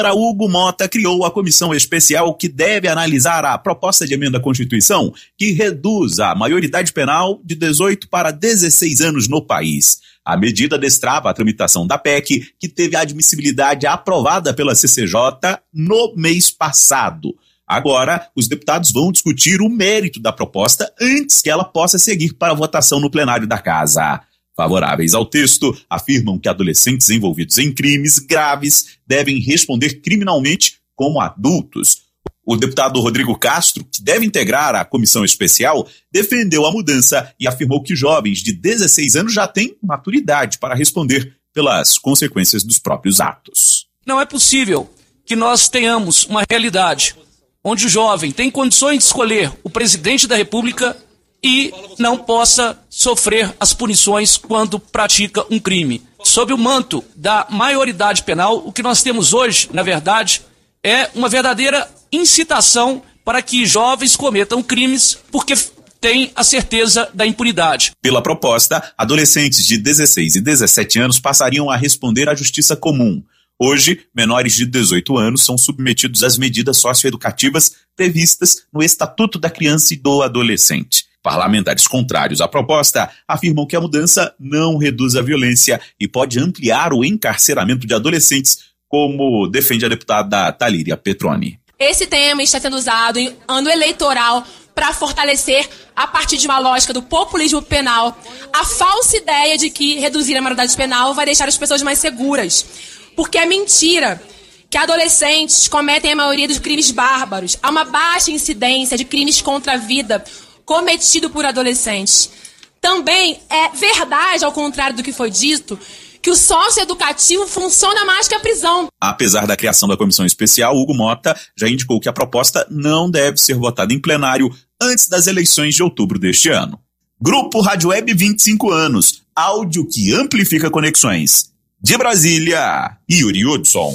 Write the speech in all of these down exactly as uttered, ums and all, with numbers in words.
Hugo Mota criou a comissão especial que deve analisar a proposta de emenda à Constituição que reduz a maioridade penal de dezoito para dezesseis anos no país. A medida destrava a tramitação da P E C, que teve a admissibilidade aprovada pela C C J no mês passado. Agora, os deputados vão discutir o mérito da proposta antes que ela possa seguir para votação no plenário da Casa. Favoráveis ao texto, afirmam que adolescentes envolvidos em crimes graves devem responder criminalmente como adultos. O deputado Rodrigo Castro, que deve integrar a comissão especial, defendeu a mudança e afirmou que jovens de dezesseis anos já têm maturidade para responder pelas consequências dos próprios atos. Não é possível que nós tenhamos uma realidade onde o jovem tem condições de escolher o presidente da República e não possa sofrer as punições quando pratica um crime. Sob o manto da maioridade penal, o que nós temos hoje, na verdade, é uma verdadeira incitação para que jovens cometam crimes porque têm a certeza da impunidade. Pela proposta, adolescentes de dezesseis e dezessete anos passariam a responder à justiça comum. Hoje, menores de dezoito anos são submetidos às medidas socioeducativas previstas no Estatuto da Criança e do Adolescente. Parlamentares contrários à proposta afirmam que a mudança não reduz a violência e pode ampliar o encarceramento de adolescentes, como defende a deputada Talíria Petroni. Esse tema está sendo usado em ano eleitoral para fortalecer, a partir de uma lógica do populismo penal, a falsa ideia de que reduzir a maioridade penal vai deixar as pessoas mais seguras. Porque é mentira que adolescentes cometem a maioria dos crimes bárbaros. Há uma baixa incidência de crimes contra a vida cometido por adolescentes. Também é verdade, ao contrário do que foi dito, que o socioeducativo funciona mais que a prisão. Apesar da criação da comissão especial, Hugo Mota já indicou que a proposta não deve ser votada em plenário antes das eleições de outubro deste ano. Grupo Rádio Web vinte e cinco anos, áudio que amplifica conexões. De Brasília, Yuri Hudson.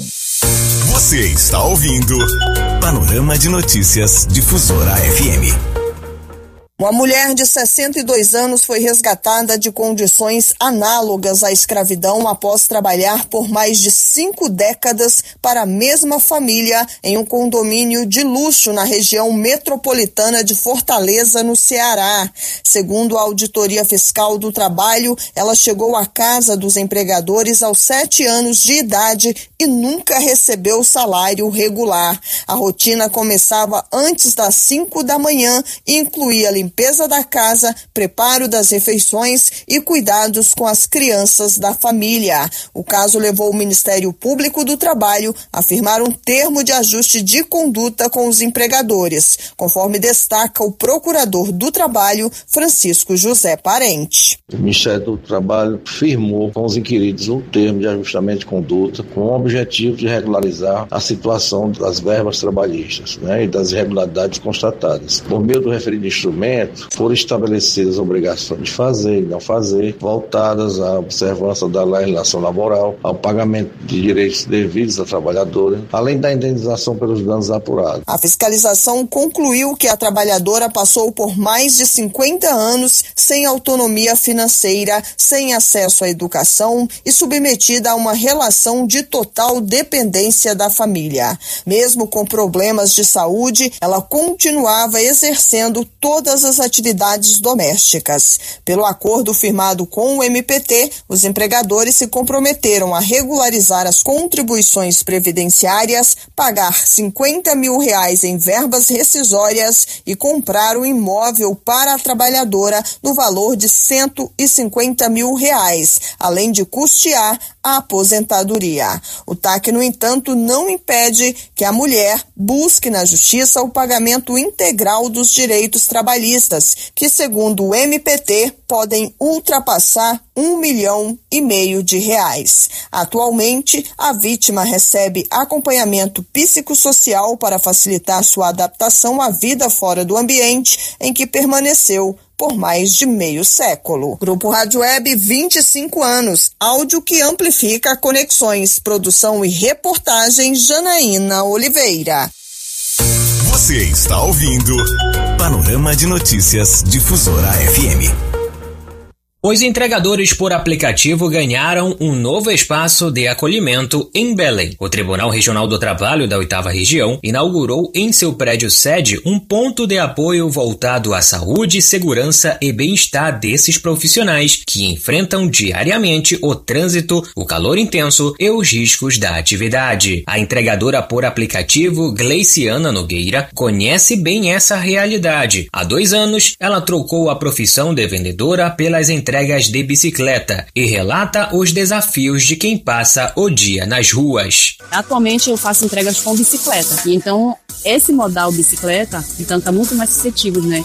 Você está ouvindo Panorama de Notícias Difusora F M. Uma mulher de sessenta e dois anos foi resgatada de condições análogas à escravidão após trabalhar por mais de cinco décadas para a mesma família em um condomínio de luxo na região metropolitana de Fortaleza, no Ceará. Segundo a Auditoria Fiscal do Trabalho, ela chegou à casa dos empregadores aos sete anos de idade e nunca recebeu salário regular. A rotina começava antes das cinco da manhã e incluía limpeza da casa, preparo das refeições e cuidados com as crianças da família. O caso levou o Ministério Público do Trabalho a firmar um termo de ajuste de conduta com os empregadores, conforme destaca o procurador do Trabalho, Francisco José Parente. O Ministério do Trabalho firmou com os inquiridos um termo de ajustamento de conduta com o objetivo de regularizar a situação das verbas trabalhistas, né, e das irregularidades constatadas. Por meio do referido instrumento, foram estabelecidas obrigações de fazer e não fazer, voltadas à observância da legislação laboral, ao pagamento de direitos devidos à trabalhadora, além da indenização pelos danos apurados. A fiscalização concluiu que a trabalhadora passou por mais de cinquenta anos sem autonomia financeira, sem acesso à educação e submetida a uma relação de total dependência da família. Mesmo com problemas de saúde, ela continuava exercendo todas as atividades domésticas. Pelo acordo firmado com o M P T, os empregadores se comprometeram a regularizar as contribuições previdenciárias, pagar cinquenta mil reais em verbas rescisórias e comprar um imóvel para a trabalhadora no valor de cento e cinquenta mil reais, além de custear a aposentadoria. O T A C, no entanto, não impede que a mulher busque na justiça o pagamento integral dos direitos trabalhistas, que, segundo o M P T, podem ultrapassar um milhão e meio de reais. Atualmente, a vítima recebe acompanhamento psicossocial para facilitar sua adaptação à vida fora do ambiente em que permaneceu por mais de meio século. Grupo Rádio Web, vinte e cinco anos, áudio que amplifica conexões, produção e reportagem, Janaína Oliveira. Você está ouvindo Panorama de Notícias Difusora F M. Os entregadores por aplicativo ganharam um novo espaço de acolhimento em Belém. O Tribunal Regional do Trabalho da oitava Região inaugurou em seu prédio sede um ponto de apoio voltado à saúde, segurança e bem-estar desses profissionais que enfrentam diariamente o trânsito, o calor intenso e os riscos da atividade. A entregadora por aplicativo, Gleiciana Nogueira, conhece bem essa realidade. Há dois anos, ela trocou a profissão de vendedora pelas entregas de bicicleta e relata os desafios de quem passa o dia nas ruas. Atualmente eu faço entregas com bicicleta, e então esse modal bicicleta então está muito mais suscetível, né,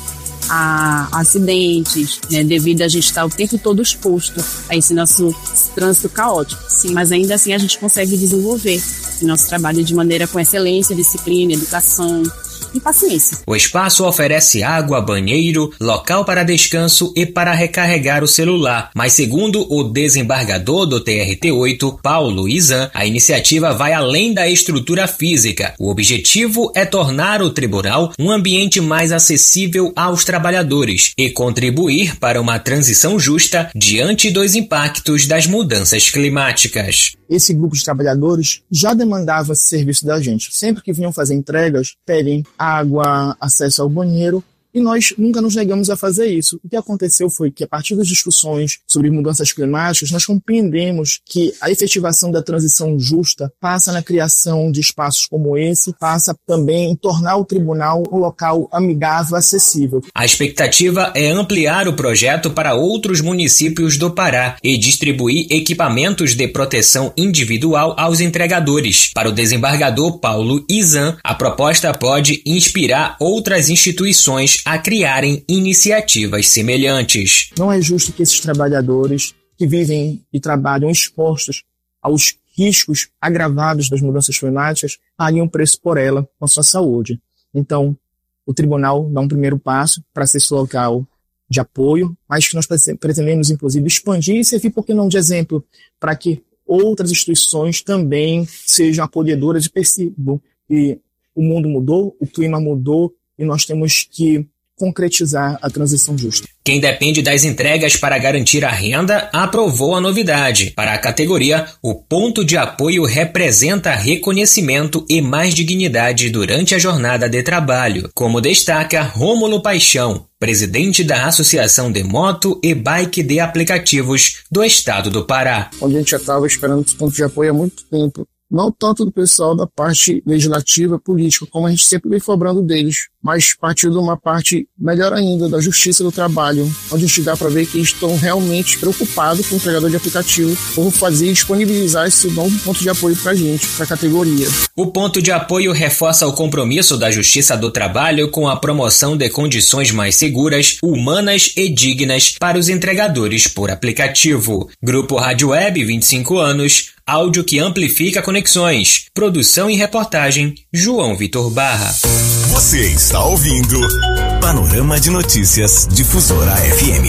a acidentes, né, devido a gente estar o tempo todo exposto a esse nosso trânsito caótico. Sim, mas ainda assim a gente consegue desenvolver o nosso trabalho de maneira com excelência, disciplina, educação e paciência. O espaço oferece água, banheiro, local para descanso e para recarregar o celular. Mas segundo o desembargador do T R T oito, Paulo Izan, a iniciativa vai além da estrutura física. O objetivo é tornar o tribunal um ambiente mais acessível aos trabalhadores e contribuir para uma transição justa diante dos impactos das mudanças climáticas. Esse grupo de trabalhadores já demandava serviço da gente. Sempre que vinham fazer entregas, pedem água, acesso ao banheiro, e nós nunca nos negamos a fazer isso. O que aconteceu foi que, a partir das discussões sobre mudanças climáticas, nós compreendemos que a efetivação da transição justa passa na criação de espaços como esse, passa também em tornar o tribunal um local amigável, acessível. A expectativa é ampliar o projeto para outros municípios do Pará e distribuir equipamentos de proteção individual aos entregadores. Para o desembargador Paulo Izan, a proposta pode inspirar outras instituições a criarem iniciativas semelhantes. Não é justo que esses trabalhadores que vivem e trabalham expostos aos riscos agravados das mudanças climáticas paguem um preço por ela com a sua saúde. Então, o tribunal dá um primeiro passo para ser esse local de apoio, mas que nós pretendemos, inclusive, expandir e servir, por que não, de exemplo, para que outras instituições também sejam acolhedoras e percebam que o mundo mudou, o clima mudou, e nós temos que concretizar a transição justa. Quem depende das entregas para garantir a renda aprovou a novidade. Para a categoria, o ponto de apoio representa reconhecimento e mais dignidade durante a jornada de trabalho, como destaca Rômulo Paixão, presidente da Associação de Moto e Bike de Aplicativos do Estado do Pará. A gente já estava esperando esse ponto de apoio há muito tempo. Não tanto do pessoal da parte legislativa, política, como a gente sempre vem cobrando deles, mas partiu de uma parte melhor ainda, da Justiça do Trabalho, onde a gente dá para ver que eles estão realmente preocupados com o entregador de aplicativo por fazer e disponibilizar esse novo ponto de apoio para a gente, para a categoria. O ponto de apoio reforça o compromisso da Justiça do Trabalho com a promoção de condições mais seguras, humanas e dignas para os entregadores por aplicativo. Grupo Rádio Web, vinte e cinco anos, áudio que amplifica conexões. Produção e reportagem, João Vitor Barra. Você está ouvindo Panorama de Notícias Difusora F M.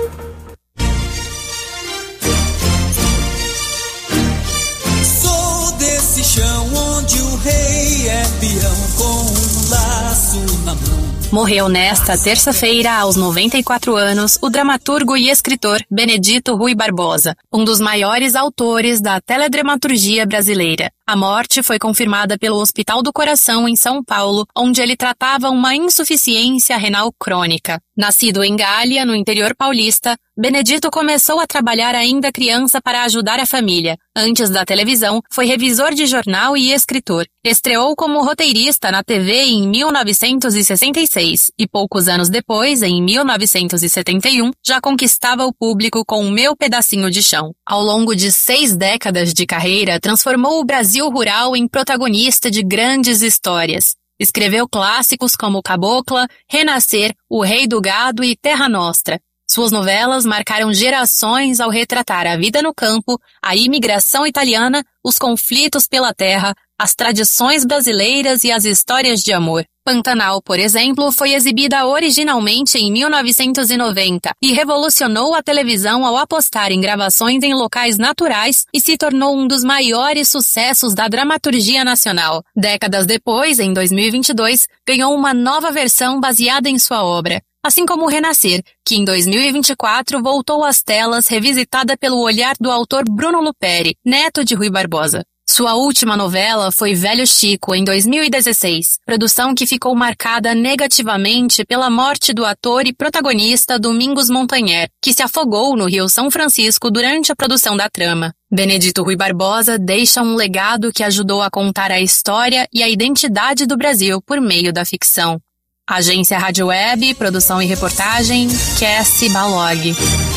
Sou desse chão onde o rei é peão com um laço na mão. Morreu nesta terça-feira, aos noventa e quatro anos, o dramaturgo e escritor Benedito Rui Barbosa, um dos maiores autores da teledramaturgia brasileira. A morte foi confirmada pelo Hospital do Coração, em São Paulo, onde ele tratava uma insuficiência renal crônica. Nascido em Gália, no interior paulista, Benedito começou a trabalhar ainda criança para ajudar a família. Antes da televisão, foi revisor de jornal e escritor. Estreou como roteirista na T V em mil novecentos e sessenta e seis e poucos anos depois, em mil novecentos e setenta e um, já conquistava o público com O Meu Pedacinho de Chão. Ao longo de seis décadas de carreira, transformou o Brasil rural em protagonista de grandes histórias. Escreveu clássicos como Cabocla, Renascer, O Rei do Gado e Terra Nostra. Suas novelas marcaram gerações ao retratar a vida no campo, a imigração italiana, os conflitos pela terra, as tradições brasileiras e as histórias de amor. Pantanal, por exemplo, foi exibida originalmente em mil novecentos e noventa e revolucionou a televisão ao apostar em gravações em locais naturais e se tornou um dos maiores sucessos da dramaturgia nacional. Décadas depois, em dois mil e vinte e dois, ganhou uma nova versão baseada em sua obra. assim como Renascer, que em dois mil e vinte e quatro voltou às telas revisitada pelo olhar do autor Bruno Luperi, neto de Rui Barbosa. Sua última novela foi Velho Chico, em dois mil e dezesseis, produção que ficou marcada negativamente pela morte do ator e protagonista Domingos Montanher, que se afogou no Rio São Francisco durante a produção da trama. Benedito Rui Barbosa deixa um legado que ajudou a contar a história e a identidade do Brasil por meio da ficção. Agência Rádio Web, produção e reportagem, Cassie Balog.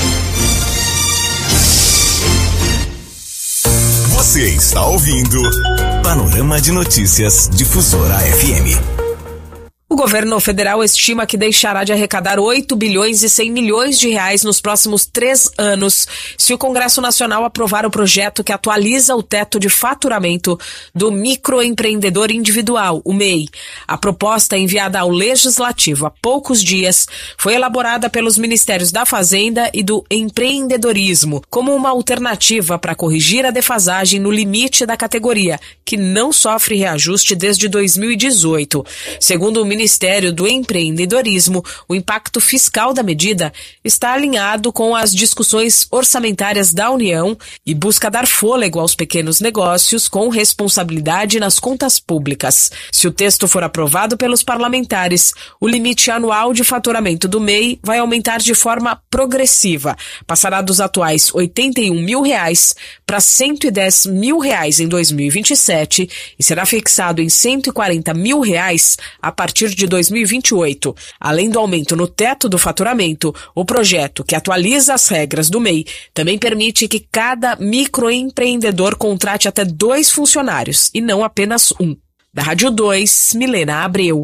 Você está ouvindo Panorama de Notícias Difusora F M. O governo federal estima que deixará de arrecadar oito bilhões e cem milhões de reais nos próximos três anos se o Congresso Nacional aprovar o projeto que atualiza o teto de faturamento do microempreendedor individual, o M E I. A proposta, enviada ao Legislativo há poucos dias, foi elaborada pelos Ministérios da Fazenda e do Empreendedorismo como uma alternativa para corrigir a defasagem no limite da categoria, que não sofre reajuste desde dois mil e dezoito. Segundo o Ministério do Empreendedorismo, o impacto fiscal da medida está alinhado com as discussões orçamentárias da União e busca dar fôlego aos pequenos negócios com responsabilidade nas contas públicas. Se o texto for aprovado pelos parlamentares, o limite anual de faturamento do M E I vai aumentar de forma progressiva. Passará dos atuais oitenta e um mil reais para cento e dez mil reais em dois mil e vinte e sete e será fixado em cento e quarenta mil reais a partir de dois mil e vinte e oito. Além do aumento no teto do faturamento, o projeto, que atualiza as regras do M E I, também permite que cada microempreendedor contrate até dois funcionários e não apenas um. Da Rádio dois, Milena Abreu.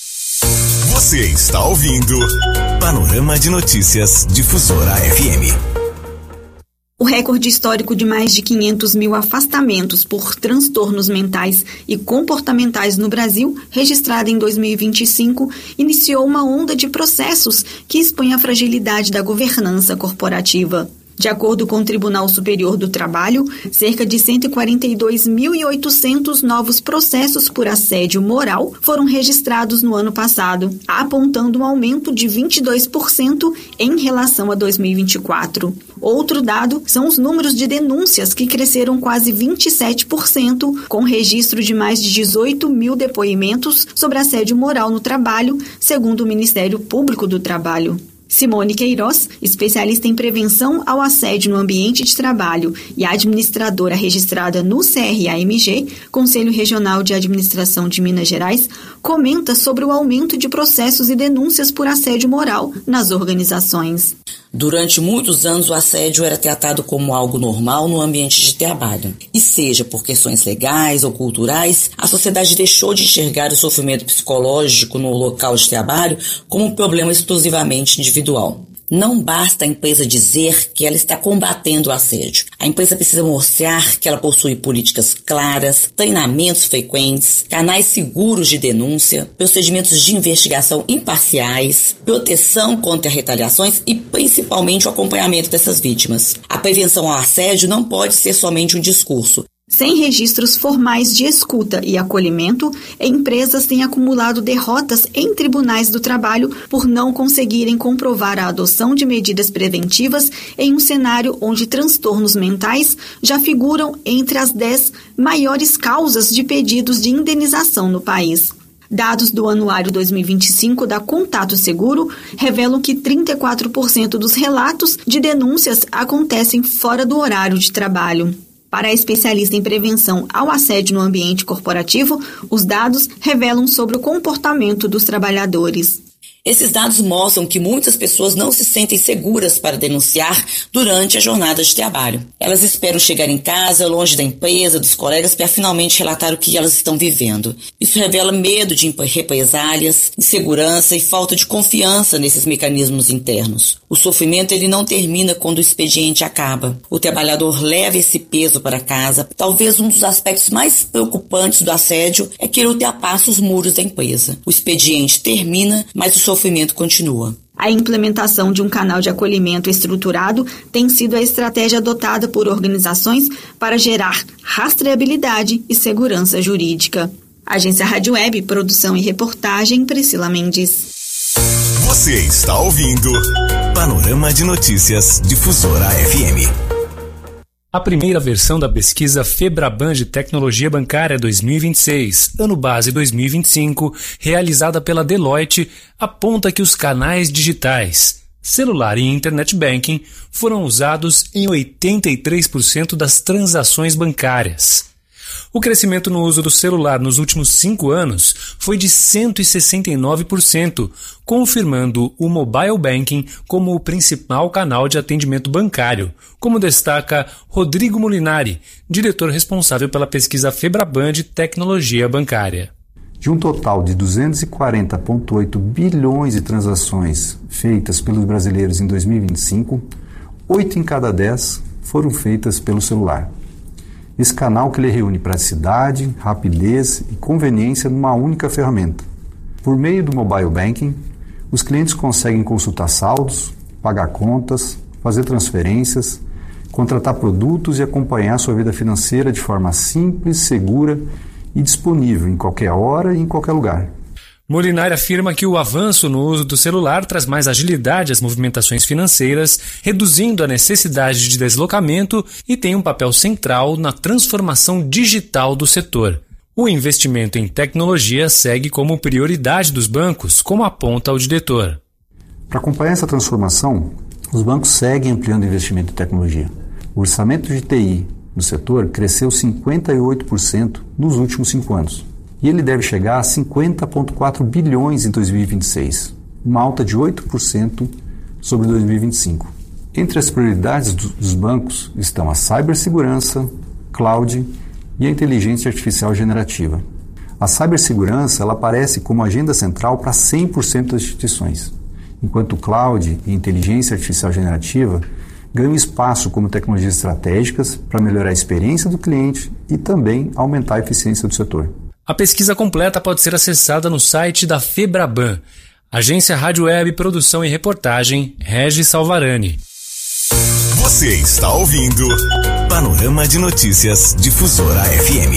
Você está ouvindo Panorama de Notícias Difusora F M. O recorde histórico de mais de quinhentos mil afastamentos por transtornos mentais e comportamentais no Brasil, registrado em dois mil e vinte e cinco, iniciou uma onda de processos que expõe a fragilidade da governança corporativa. De acordo com o Tribunal Superior do Trabalho, cerca de cento e quarenta e dois mil e oitocentos novos processos por assédio moral foram registrados no ano passado, apontando um aumento de vinte e dois por cento em relação a dois mil e vinte e quatro. Outro dado são os números de denúncias, que cresceram quase vinte e sete por cento, com registro de mais de dezoito mil depoimentos sobre assédio moral no trabalho, segundo o Ministério Público do Trabalho. Simone Queiroz, especialista em prevenção ao assédio no ambiente de trabalho e administradora registrada no C R A M G, Conselho Regional de Administração de Minas Gerais, comenta sobre o aumento de processos e denúncias por assédio moral nas organizações. Durante muitos anos, o assédio era tratado como algo normal no ambiente de trabalho. E seja por questões legais ou culturais, a sociedade deixou de enxergar o sofrimento psicológico no local de trabalho como um problema exclusivamente individual. Não basta a empresa dizer que ela está combatendo o assédio. A empresa precisa mostrar que ela possui políticas claras, treinamentos frequentes, canais seguros de denúncia, procedimentos de investigação imparciais, proteção contra retaliações e principalmente o acompanhamento dessas vítimas. A prevenção ao assédio não pode ser somente um discurso. Sem registros formais de escuta e acolhimento, empresas têm acumulado derrotas em tribunais do trabalho por não conseguirem comprovar a adoção de medidas preventivas em um cenário onde transtornos mentais já figuram entre as dez maiores causas de pedidos de indenização no país. Dados do Anuário dois mil e vinte e cinco da Contato Seguro revelam que trinta e quatro por cento dos relatos de denúncias acontecem fora do horário de trabalho. Para a especialista em prevenção ao assédio no ambiente corporativo, os dados revelam sobre o comportamento dos trabalhadores. Esses dados mostram que muitas pessoas não se sentem seguras para denunciar durante a jornada de trabalho. Elas esperam chegar em casa, longe da empresa, dos colegas, para finalmente relatar o que elas estão vivendo. Isso revela medo de represálias, insegurança e falta de confiança nesses mecanismos internos. O sofrimento ele não termina quando o expediente acaba. O trabalhador leva esse peso para casa. Talvez um dos aspectos mais preocupantes do assédio é que ele ultrapassa os muros da empresa. O expediente termina, mas o sofrimento continua. A implementação de um canal de acolhimento estruturado tem sido a estratégia adotada por organizações para gerar rastreabilidade e segurança jurídica. Agência Rádio Web, produção e reportagem, Priscila Mendes. Você está ouvindo Panorama de Notícias Difusora F M. A primeira versão da pesquisa FEBRABAN de Tecnologia Bancária dois mil e vinte e seis, ano base dois mil e vinte e cinco, realizada pela Deloitte, aponta que os canais digitais, celular e internet banking foram usados em oitenta e três por cento das transações bancárias. O crescimento no uso do celular nos últimos cinco anos foi de cento e sessenta e nove por cento, confirmando o mobile banking como o principal canal de atendimento bancário, como destaca Rodrigo Molinari, diretor responsável pela pesquisa FEBRABAN de Tecnologia Bancária. De um total de duzentos e quarenta vírgula oito bilhões de transações feitas pelos brasileiros em dois mil e vinte e cinco, oito em cada dez foram feitas pelo celular. Esse canal que ele reúne praticidade, rapidez e conveniência numa única ferramenta. Por meio do mobile banking, os clientes conseguem consultar saldos, pagar contas, fazer transferências, contratar produtos e acompanhar sua vida financeira de forma simples, segura e disponível em qualquer hora e em qualquer lugar. Molinari afirma que o avanço no uso do celular traz mais agilidade às movimentações financeiras, reduzindo a necessidade de deslocamento e tem um papel central na transformação digital do setor. O investimento em tecnologia segue como prioridade dos bancos, como aponta o diretor. Para acompanhar essa transformação, os bancos seguem ampliando o investimento em tecnologia. O orçamento de T I no setor cresceu cinquenta e oito por cento nos últimos cinco anos. E ele deve chegar a cinquenta vírgula quatro bilhões em dois mil e vinte e seis, uma alta de oito por cento sobre dois mil e vinte e cinco. Entre as prioridades dos bancos estão a cibersegurança, cloud e a inteligência artificial generativa. A cibersegurança ela aparece como agenda central para cem por cento das instituições, enquanto o cloud e inteligência artificial generativa ganham espaço como tecnologias estratégicas para melhorar a experiência do cliente e também aumentar a eficiência do setor. A pesquisa completa pode ser acessada no site da FEBRABAN. Agência Rádio Web, Produção e Reportagem, Regis Salvarani. Você está ouvindo Panorama de Notícias Difusora F M.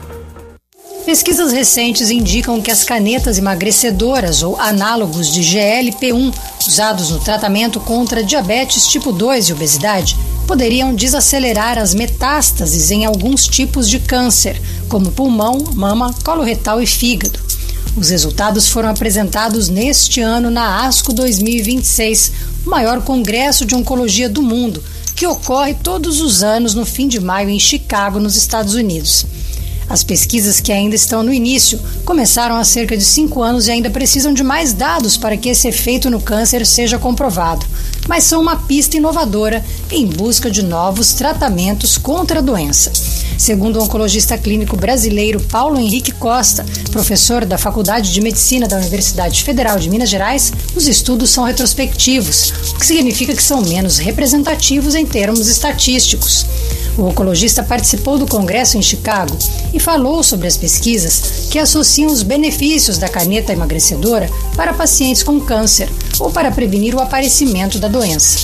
Pesquisas recentes indicam que as canetas emagrecedoras ou análogos de G L P um usados no tratamento contra diabetes tipo dois e obesidade poderiam desacelerar as metástases em alguns tipos de câncer, como pulmão, mama, colo retal e fígado. Os resultados foram apresentados neste ano na ASCO dois mil e vinte e seis, o maior congresso de oncologia do mundo, que ocorre todos os anos no fim de maio em Chicago, nos Estados Unidos. As pesquisas, que ainda estão no início, começaram há cerca de cinco anos e ainda precisam de mais dados para que esse efeito no câncer seja comprovado, mas são uma pista inovadora em busca de novos tratamentos contra a doença. Segundo o oncologista clínico brasileiro Paulo Henrique Costa, professor da Faculdade de Medicina da Universidade Federal de Minas Gerais, os estudos são retrospectivos, o que significa que são menos representativos em termos estatísticos. O oncologista participou do congresso em Chicago e falou sobre as pesquisas que associam os benefícios da caneta emagrecedora para pacientes com câncer ou para prevenir o aparecimento da doença.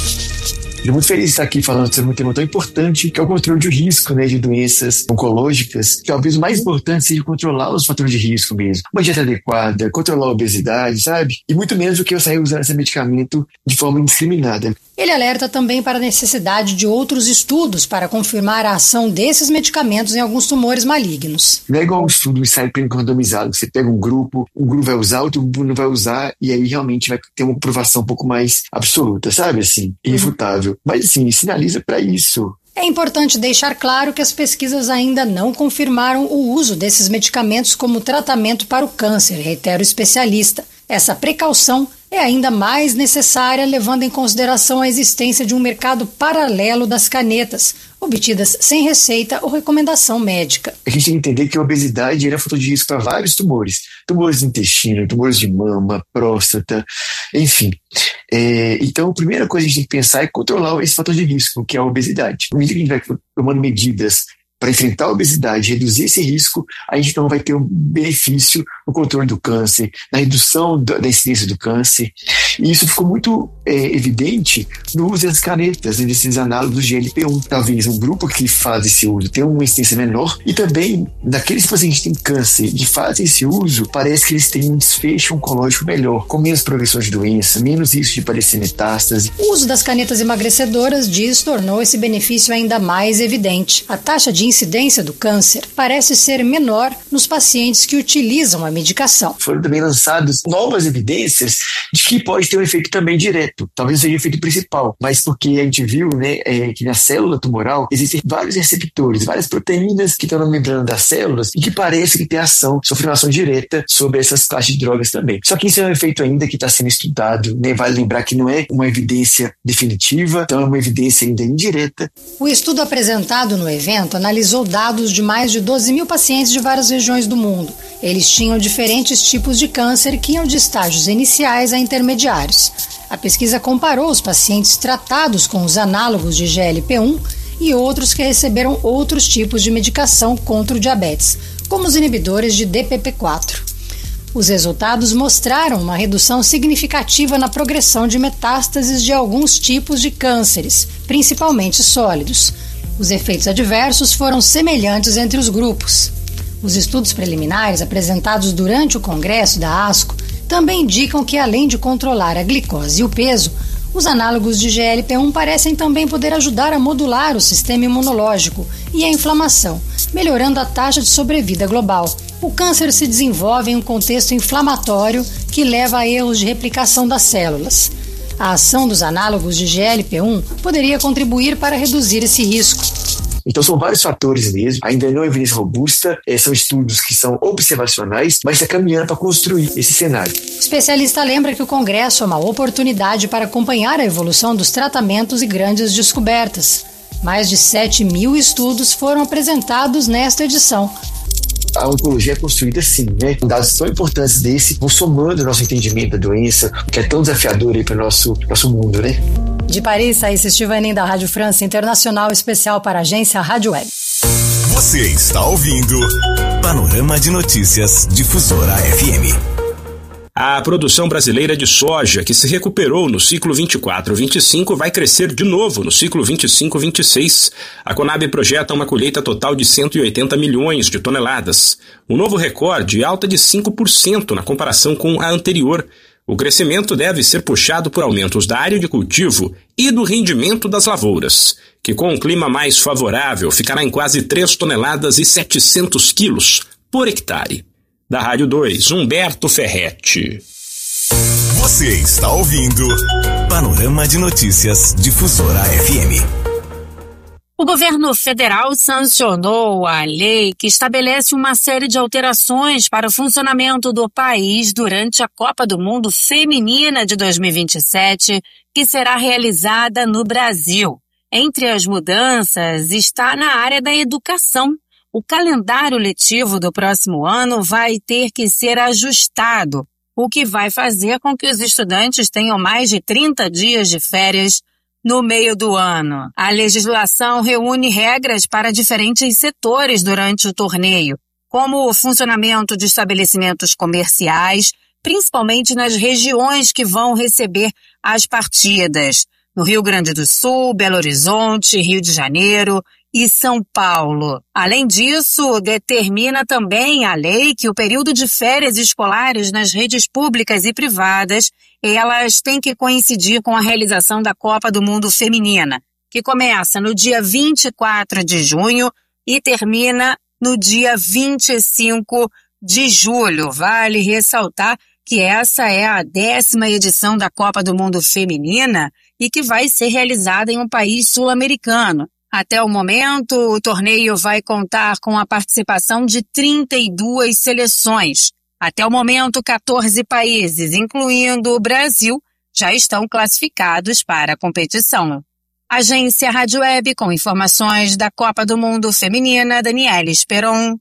Estou muito feliz de estar aqui falando sobre um tema tão importante, que é o controle de risco, né, de doenças oncológicas, que talvez o mais importante seja controlar os fatores de risco mesmo. Uma dieta adequada, controlar a obesidade, sabe? E muito menos do que eu sair usando esse medicamento de forma indiscriminada. Ele alerta também para a necessidade de outros estudos para confirmar a ação desses medicamentos em alguns tumores malignos. Não é igual um estudo, um ensaio clínico randomizado, você pega um grupo, um grupo vai usar, outro grupo não vai usar, e aí realmente vai ter uma comprovação um pouco mais absoluta, sabe, assim, irrefutável. Uhum. Mas assim, sinaliza para isso. É importante deixar claro que as pesquisas ainda não confirmaram o uso desses medicamentos como tratamento para o câncer, reitera o especialista. Essa precaução é ainda mais necessária, levando em consideração a existência de um mercado paralelo das canetas, obtidas sem receita ou recomendação médica. A gente tem que entender que a obesidade é fator de risco para vários tumores. Tumores do intestino, tumores de mama, próstata, enfim. É, então, a primeira coisa que a gente tem que pensar é controlar esse fator de risco, que é a obesidade. À medida que a gente vai tomando medidas para enfrentar a obesidade, reduzir esse risco, a gente não vai ter um benefício no controle do câncer, na redução da incidência do câncer. E isso ficou muito é, evidente no uso das canetas, né, desses análogos de G L P um. Talvez um grupo que faz esse uso tenha uma incidência menor, e também daqueles pacientes que têm câncer e fazem esse uso, parece que eles têm um desfecho oncológico melhor, com menos progressão de doença, menos risco de padecer metástase. O uso das canetas emagrecedoras, diz, tornou esse benefício ainda mais evidente. A taxa de incidência do câncer parece ser menor nos pacientes que utilizam a medicação. Foram também lançadas novas evidências de que pode ter um efeito também direto, talvez seja o efeito principal, mas porque a gente viu, né, é, que na célula tumoral existem vários receptores, várias proteínas que estão na membrana das células e que parece que tem ação, sofrem uma ação direta sobre essas classes de drogas também. Só que isso é um efeito ainda que está sendo estudado, né? Vale lembrar que não é uma evidência definitiva, então é uma evidência ainda indireta. O estudo apresentado no evento analisou dados de mais de doze mil pacientes de várias regiões do mundo. Eles tinham diferentes tipos de câncer que iam de estágios iniciais a intermediários. A pesquisa comparou os pacientes tratados com os análogos de G L P um e outros que receberam outros tipos de medicação contra o diabetes, como os inibidores de D P P quatro. Os resultados mostraram uma redução significativa na progressão de metástases de alguns tipos de cânceres, principalmente sólidos. Os efeitos adversos foram semelhantes entre os grupos. Os estudos preliminares apresentados durante o congresso da ASCO também indicam que, além de controlar a glicose e o peso, os análogos de G L P um parecem também poder ajudar a modular o sistema imunológico e a inflamação, melhorando a taxa de sobrevida global. O câncer se desenvolve em um contexto inflamatório que leva a erros de replicação das células. A ação dos análogos de G L P um poderia contribuir para reduzir esse risco. Então são vários fatores mesmo, ainda não é evidência robusta, são estudos que são observacionais, mas está caminhando para construir esse cenário. O especialista lembra que o Congresso é uma oportunidade para acompanhar a evolução dos tratamentos e grandes descobertas. Mais de sete mil estudos foram apresentados nesta edição. A oncologia é construída assim, né? Dados tão importantes desse vão somando o nosso entendimento da doença, que é tão desafiador aí para o nosso, nosso mundo, né? De Paris, Thaís Estivanin, da Rádio França Internacional, especial para a agência Rádio Web. Você está ouvindo Panorama de Notícias Difusora F M. A produção brasileira de soja, que se recuperou no ciclo vinte e quatro vinte e cinco, vai crescer de novo no ciclo vinte e cinco vinte e seis. A Conab projeta uma colheita total de cento e oitenta milhões de toneladas, um novo recorde e alta de cinco por cento na comparação com a anterior. O crescimento deve ser puxado por aumentos da área de cultivo e do rendimento das lavouras, que com um clima mais favorável ficará em quase três toneladas e setecentos quilos por hectare. Da Rádio dois, Humberto Ferretti. Você está ouvindo Panorama de Notícias Difusora F M. O governo federal sancionou a lei que estabelece uma série de alterações para o funcionamento do país durante a Copa do Mundo Feminina de dois mil e vinte e sete, que será realizada no Brasil. Entre as mudanças está na área da educação. O calendário letivo do próximo ano vai ter que ser ajustado, o que vai fazer com que os estudantes tenham mais de trinta dias de férias no meio do ano. A legislação reúne regras para diferentes setores durante o torneio, como o funcionamento de estabelecimentos comerciais, principalmente nas regiões que vão receber as partidas, no Rio Grande do Sul, Belo Horizonte, Rio de Janeiro e São Paulo. Além disso, determina também a lei que o período de férias escolares nas redes públicas e privadas, elas têm que coincidir com a realização da Copa do Mundo Feminina, que começa no dia vinte e quatro de junho e termina no dia vinte e cinco de julho. Vale ressaltar que essa é a décima edição da Copa do Mundo Feminina e que vai ser realizada em um país sul-americano. Até o momento, o torneio vai contar com a participação de trinta e duas seleções. Até o momento, quatorze países, incluindo o Brasil, já estão classificados para a competição. Agência Rádio Web, com informações da Copa do Mundo Feminina, Daniela Esperon.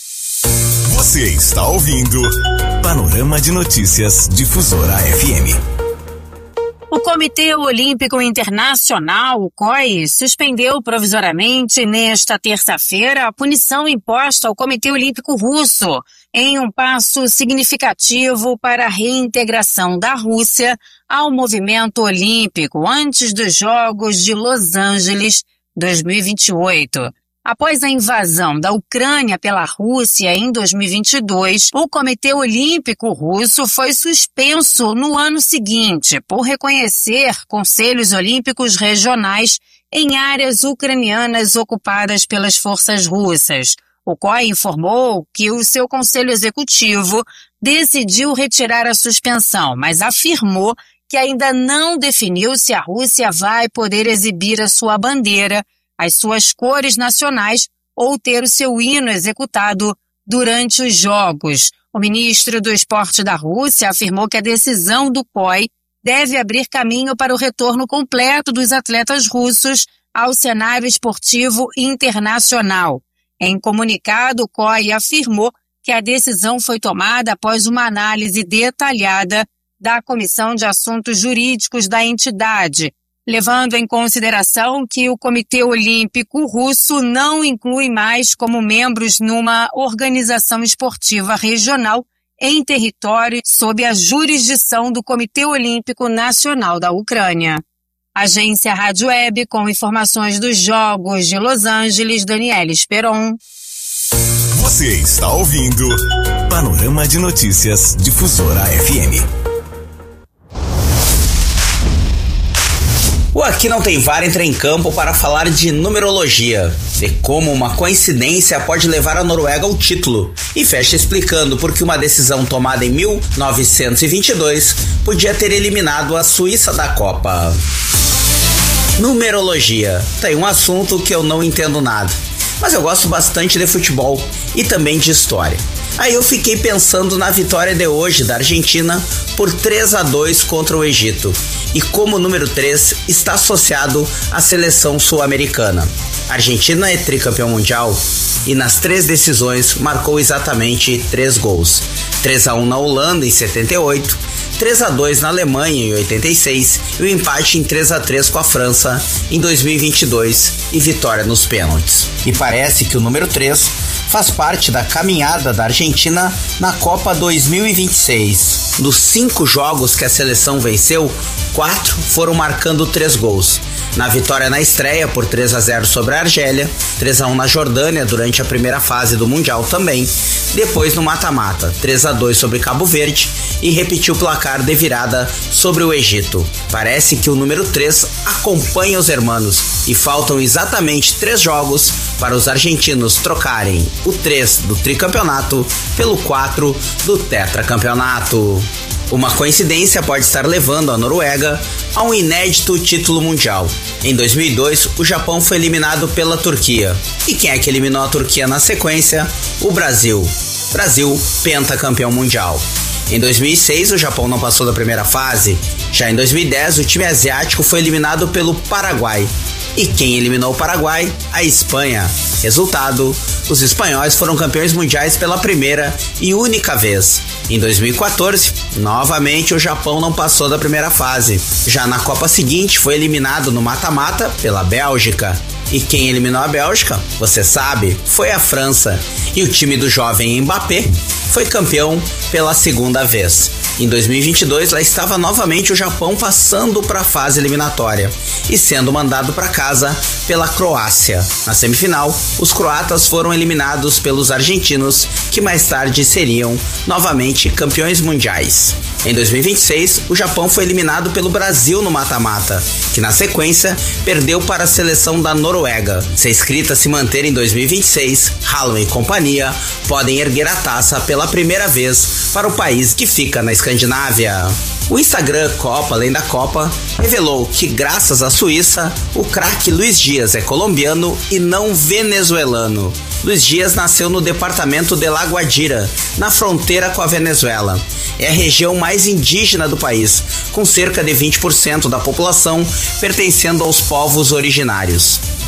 Você está ouvindo Panorama de Notícias Difusora F M. O Comitê Olímpico Internacional, o C O I, suspendeu provisoriamente nesta terça-feira a punição imposta ao Comitê Olímpico Russo, em um passo significativo para a reintegração da Rússia ao movimento olímpico antes dos Jogos de Los Angeles dois mil e vinte e oito. Após a invasão da Ucrânia pela Rússia em dois mil e vinte e dois, o Comitê Olímpico Russo foi suspenso no ano seguinte por reconhecer conselhos olímpicos regionais em áreas ucranianas ocupadas pelas forças russas. O C O I informou que o seu conselho executivo decidiu retirar a suspensão, mas afirmou que ainda não definiu se a Rússia vai poder exibir a sua bandeira, as suas cores nacionais ou ter o seu hino executado durante os Jogos. O ministro do Esporte da Rússia afirmou que a decisão do C O I deve abrir caminho para o retorno completo dos atletas russos ao cenário esportivo internacional. Em comunicado, o C O I afirmou que a decisão foi tomada após uma análise detalhada da Comissão de Assuntos Jurídicos da entidade, levando em consideração que o Comitê Olímpico Russo não inclui mais como membros numa organização esportiva regional em território sob a jurisdição do Comitê Olímpico Nacional da Ucrânia. Agência Rádio Web, com informações dos Jogos de Los Angeles, Daniela Esperon. Você está ouvindo Panorama de Notícias Difusora F M. O Aqui Não Tem V A R entra em campo para falar de numerologia, de como uma coincidência pode levar a Noruega ao título, e fecha explicando por que uma decisão tomada em mil novecentos e vinte e dois podia ter eliminado a Suíça da Copa. Numerologia. Tem um assunto que eu não entendo nada, mas eu gosto bastante de futebol e também de história. Aí eu fiquei pensando na vitória de hoje da Argentina por três a dois contra o Egito e como o número três está associado à seleção sul-americana. A Argentina é tricampeão mundial e nas três decisões marcou exatamente três gols. três a um na Holanda em setenta e oito, três a dois na Alemanha em oitenta e seis e o empate em três a três com a França em dois mil e vinte e dois e vitória nos pênaltis. E parece que o número três faz parte da caminhada da Argentina na Copa dois mil e vinte e seis. Dos cinco jogos que a seleção venceu, quatro foram marcando três gols. Na vitória na estreia por três a zero sobre a Argélia, três a um na Jordânia durante a primeira fase do Mundial também, depois no mata-mata, três a dois sobre Cabo Verde e repetiu o placar de virada sobre o Egito. Parece que o número três acompanha os hermanos e faltam exatamente três jogos para os argentinos trocarem o três do tricampeonato pelo quatro do tetracampeonato. Uma coincidência pode estar levando a Noruega a um inédito título mundial. Em dois mil e dois, o Japão foi eliminado pela Turquia. E quem é que eliminou a Turquia na sequência? O Brasil. Brasil, pentacampeão mundial. Em dois mil e seis, o Japão não passou da primeira fase. Já em dois mil e dez, o time asiático foi eliminado pelo Paraguai. E quem eliminou o Paraguai? A Espanha. Resultado: os espanhóis foram campeões mundiais pela primeira e única vez. Em dois mil e quatorze, novamente o Japão não passou da primeira fase. Já na Copa seguinte, foi eliminado no mata-mata pela Bélgica. E quem eliminou a Bélgica, você sabe, foi a França. E o time do jovem Mbappé foi campeão pela segunda vez. Em dois mil e vinte e dois, lá estava novamente o Japão passando para a fase eliminatória e sendo mandado para casa pela Croácia. Na semifinal, os croatas foram eliminados pelos argentinos, que mais tarde seriam novamente campeões mundiais. Em dois mil e vinte e seis, o Japão foi eliminado pelo Brasil no mata-mata, que na sequência perdeu para a seleção da Noruega. Se a escrita se manter em dois mil e vinte e seis, Haaland e companhia podem erguer a taça pela primeira vez para o país que fica na Escandinávia. O Instagram Copa Além da Copa revelou que, graças à Suíça, o craque Luiz Dias é colombiano e não venezuelano. Luiz Dias nasceu no departamento de La Guajira, na fronteira com a Venezuela. É a região mais indígena do país, com cerca de vinte por cento da população pertencendo aos povos originários.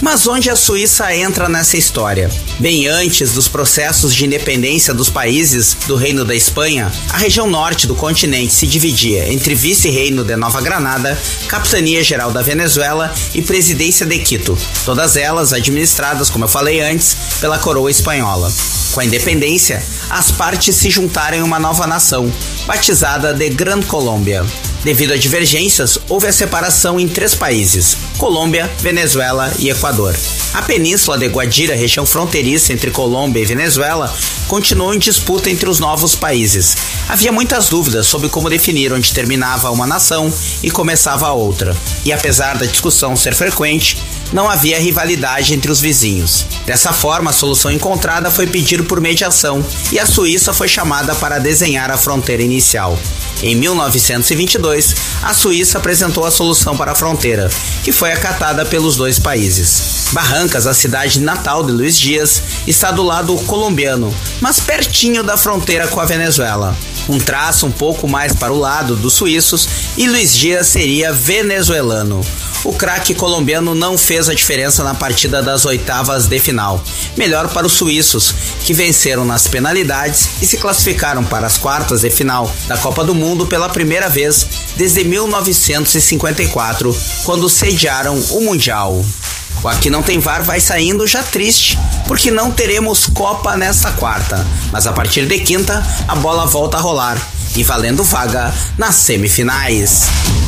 Mas onde a Suíça entra nessa história? Bem antes dos processos de independência dos países do Reino da Espanha, a região norte do continente se dividia entre vice-reino de Nova Granada, capitania geral da Venezuela e presidência de Quito, todas elas administradas, como eu falei antes, pela coroa espanhola. Com a independência, as partes se juntaram em uma nova nação, batizada de Gran Colômbia. Devido a divergências, houve a separação em três países: Colômbia, Venezuela e Equador. A península de Guadira, região fronteiriça entre Colômbia e Venezuela, continuou em disputa entre os novos países. Havia muitas dúvidas sobre como definir onde terminava uma nação e começava a outra. E apesar da discussão ser frequente, não havia rivalidade entre os vizinhos. Dessa forma, a solução encontrada foi pedir por mediação e a Suíça foi chamada para desenhar a fronteira inicial. Em mil novecentos e vinte e dois, a Suíça apresentou a solução para a fronteira, que foi acatada pelos dois países. Barrancas, a cidade natal de Luiz Dias, está do lado colombiano, mas pertinho da fronteira com a Venezuela. Um traço um pouco mais para o lado dos suíços e Luiz Dias seria venezuelano. O craque colombiano não fez a diferença na partida das oitavas de final. Melhor para os suíços, que venceram nas penalidades e se classificaram para as quartas de final da Copa do Mundo pela primeira vez desde mil novecentos e cinquenta e quatro, quando sediaram o Mundial. O Aqui Não Tem V A R vai saindo já triste, porque não teremos Copa nesta quarta, mas a partir de quinta a bola volta a rolar e valendo vaga nas semifinais.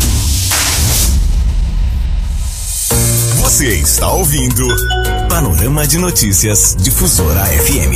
Você está ouvindo Panorama de Notícias Difusora F M.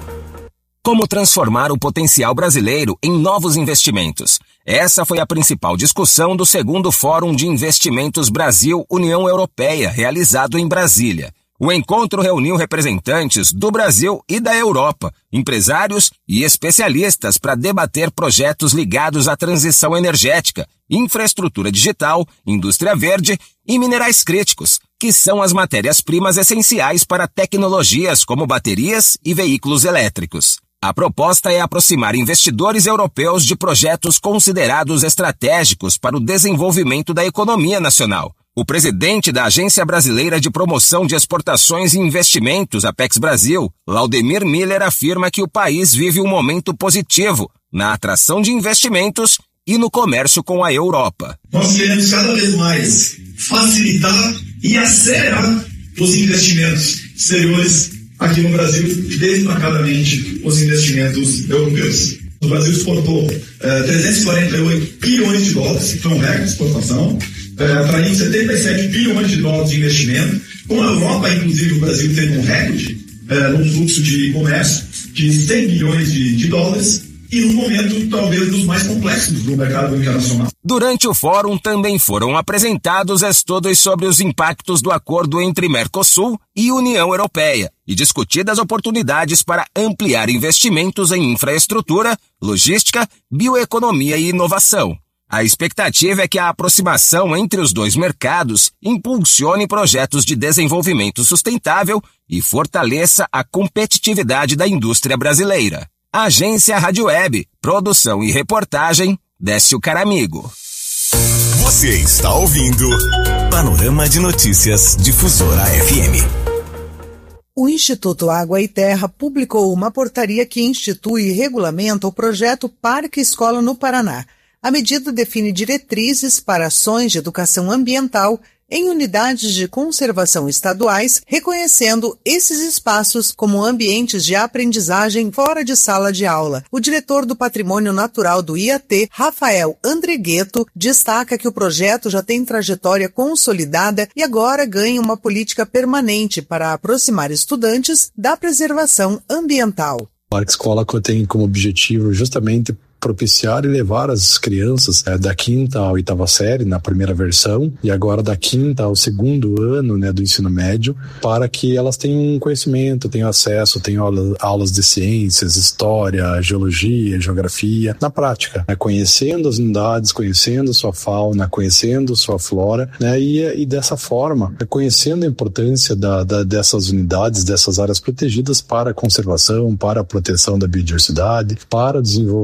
Como transformar o potencial brasileiro em novos investimentos? Essa foi a principal discussão do segundo Fórum de Investimentos Brasil-União Europeia, realizado em Brasília. O encontro reuniu representantes do Brasil e da Europa, empresários e especialistas para debater projetos ligados à transição energética, infraestrutura digital, indústria verde e minerais críticos, que são as matérias-primas essenciais para tecnologias como baterias e veículos elétricos. A proposta é aproximar investidores europeus de projetos considerados estratégicos para o desenvolvimento da economia nacional. O presidente da Agência Brasileira de Promoção de Exportações e Investimentos, Apex Brasil, Laudemir Miller, afirma que o país vive um momento positivo na atração de investimentos e no comércio com a Europa. Nós queremos cada vez mais facilitar e acelerar os investimentos exteriores aqui no Brasil, destacadamente os investimentos europeus. O Brasil exportou eh, trezentos e quarenta e oito bilhões de dólares, que foi um recorde de exportação, eh, atraindo setenta e sete bilhões de dólares de investimento. Com a Europa, inclusive, o Brasil teve um recorde eh, no fluxo de comércio de cem bilhões de, de dólares, e no momento, talvez, dos mais complexos do mercado internacional. Durante o fórum também foram apresentados estudos sobre os impactos do acordo entre Mercosul e União Europeia e discutidas oportunidades para ampliar investimentos em infraestrutura, logística, bioeconomia e inovação. A expectativa é que a aproximação entre os dois mercados impulsione projetos de desenvolvimento sustentável e fortaleça a competitividade da indústria brasileira. Agência Rádio Web, produção e reportagem, Décio Caramigo. Você está ouvindo Panorama de Notícias Difusora F M. O Instituto Água e Terra publicou uma portaria que institui e regulamenta o projeto Parque Escola no Paraná. A medida define diretrizes para ações de educação ambiental em unidades de conservação estaduais, reconhecendo esses espaços como ambientes de aprendizagem fora de sala de aula. O diretor do Patrimônio Natural do I A T, Rafael Andregueto, destaca que o projeto já tem trajetória consolidada e agora ganha uma política permanente para aproximar estudantes da preservação ambiental. O Parque Escola tem como objetivo justamente propiciar e levar as crianças é, da quinta à oitava série, na primeira versão, e agora da quinta ao segundo ano, né, do ensino médio, para que elas tenham conhecimento, tenham acesso, tenham aula, aulas de ciências, história, geologia, geografia, na prática, né, conhecendo as unidades, conhecendo sua fauna, conhecendo sua flora, né, e, e dessa forma, conhecendo a importância da, da, dessas unidades, dessas áreas protegidas para a conservação, para a proteção da biodiversidade, para o desenvolvimento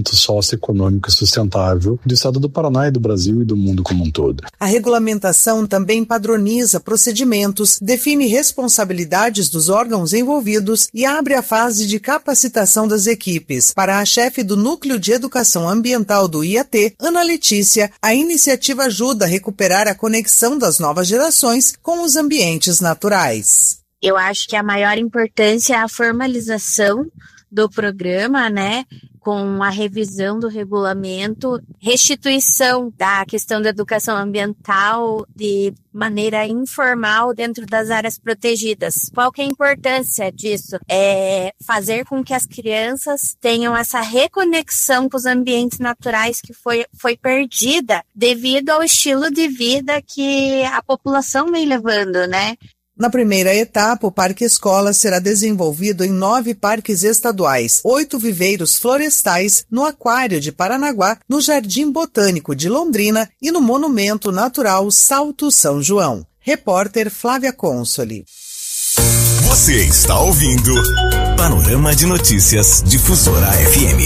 desenvolvimento socioeconômico e sustentável do estado do Paraná e do Brasil e do mundo como um todo. A regulamentação também padroniza procedimentos, define responsabilidades dos órgãos envolvidos e abre a fase de capacitação das equipes. Para a chefe do Núcleo de Educação Ambiental do I A T, Ana Letícia, a iniciativa ajuda a recuperar a conexão das novas gerações com os ambientes naturais. Eu acho que a maior importância é a formalização do programa, né, com a revisão do regulamento, restituição da questão da educação ambiental de maneira informal dentro das áreas protegidas. Qual que é a importância disso? É fazer com que as crianças tenham essa reconexão com os ambientes naturais que foi, foi perdida devido ao estilo de vida que a população vem levando, né? Na primeira etapa, o Parque Escola será desenvolvido em nove parques estaduais, oito viveiros florestais, no Aquário de Paranaguá, no Jardim Botânico de Londrina e no Monumento Natural Salto São João. Repórter Flávia Consoli. Você está ouvindo Panorama de Notícias Difusora F M.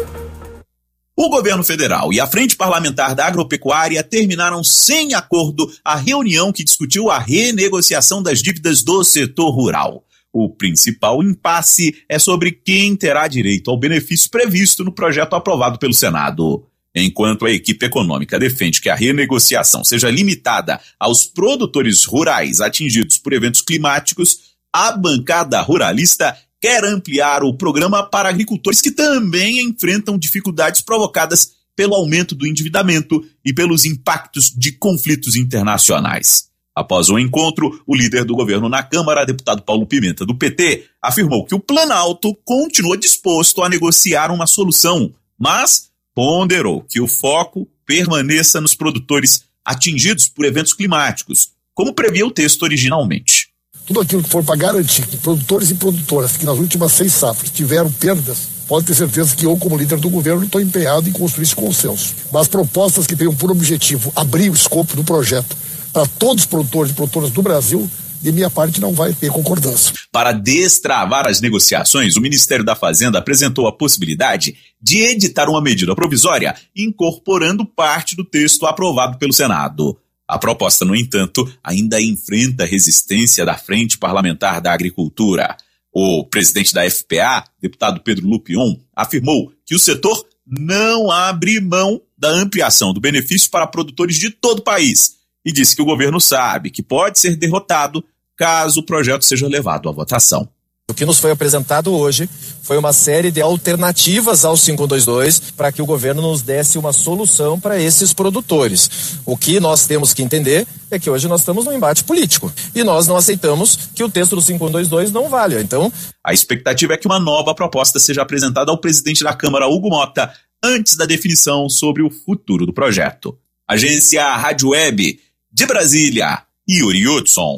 O governo federal e a Frente Parlamentar da Agropecuária terminaram sem acordo a reunião que discutiu a renegociação das dívidas do setor rural. O principal impasse é sobre quem terá direito ao benefício previsto no projeto aprovado pelo Senado. Enquanto a equipe econômica defende que a renegociação seja limitada aos produtores rurais atingidos por eventos climáticos, a bancada ruralista quer ampliar o programa para agricultores que também enfrentam dificuldades provocadas pelo aumento do endividamento e pelos impactos de conflitos internacionais. Após o encontro, o líder do governo na Câmara, deputado Paulo Pimenta, do P T, afirmou que o Planalto continua disposto a negociar uma solução, mas ponderou que o foco permaneça nos produtores atingidos por eventos climáticos, como previa o texto originalmente. Tudo aquilo que for para garantir que produtores e produtoras que nas últimas seis safras tiveram perdas, pode ter certeza que eu, como líder do governo, estou empenhado em construir esse consenso. Mas propostas que tenham por objetivo abrir o escopo do projeto para todos os produtores e produtoras do Brasil, de minha parte não vai ter concordância. Para destravar as negociações, o Ministério da Fazenda apresentou a possibilidade de editar uma medida provisória incorporando parte do texto aprovado pelo Senado. A proposta, no entanto, ainda enfrenta resistência da Frente Parlamentar da Agricultura. O presidente da F P A, deputado Pedro Lupion, afirmou que o setor não abre mão da ampliação do benefício para produtores de todo o país e disse que o governo sabe que pode ser derrotado caso o projeto seja levado à votação. O que nos foi apresentado hoje foi uma série de alternativas ao quinhentos e vinte e dois para que o governo nos desse uma solução para esses produtores. O que nós temos que entender é que hoje nós estamos num embate político e nós não aceitamos que o texto do quinhentos e vinte e dois não valha. Então, a expectativa é que uma nova proposta seja apresentada ao presidente da Câmara, Hugo Mota, antes da definição sobre o futuro do projeto. Agência Rádio Web de Brasília, Yuri Hudson.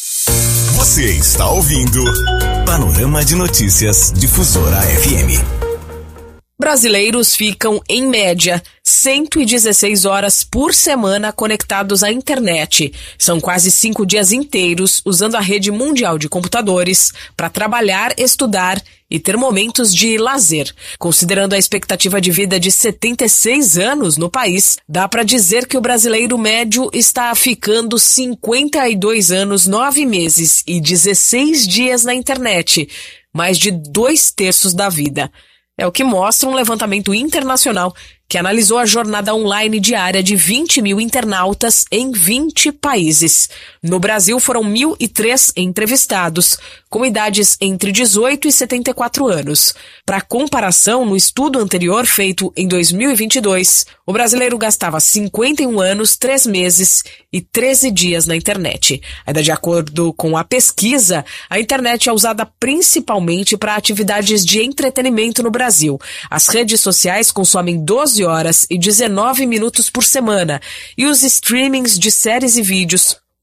Você está ouvindo Panorama de Notícias Difusora F M. Brasileiros ficam, em média, cento e dezesseis horas por semana conectados à internet. São quase cinco dias inteiros usando a rede mundial de computadores para trabalhar, estudar e ter momentos de lazer. Considerando a expectativa de vida de setenta e seis anos no país, dá para dizer que o brasileiro médio está ficando cinquenta e dois anos, nove meses e dezesseis dias na internet, mais de dois terços da vida. É o que mostra um levantamento internacional que analisou a jornada online diária de vinte mil internautas em vinte países. No Brasil foram mil e três entrevistados, com idades entre dezoito e setenta e quatro anos. Para comparação, no estudo anterior feito em dois mil e vinte e dois, o brasileiro gastava cinquenta e um anos, três meses e treze dias na internet. Ainda de acordo com a pesquisa, a internet é usada principalmente para atividades de entretenimento no Brasil. As redes sociais consomem doze horas e dezenove minutos por semana, e os streamings de séries e vídeos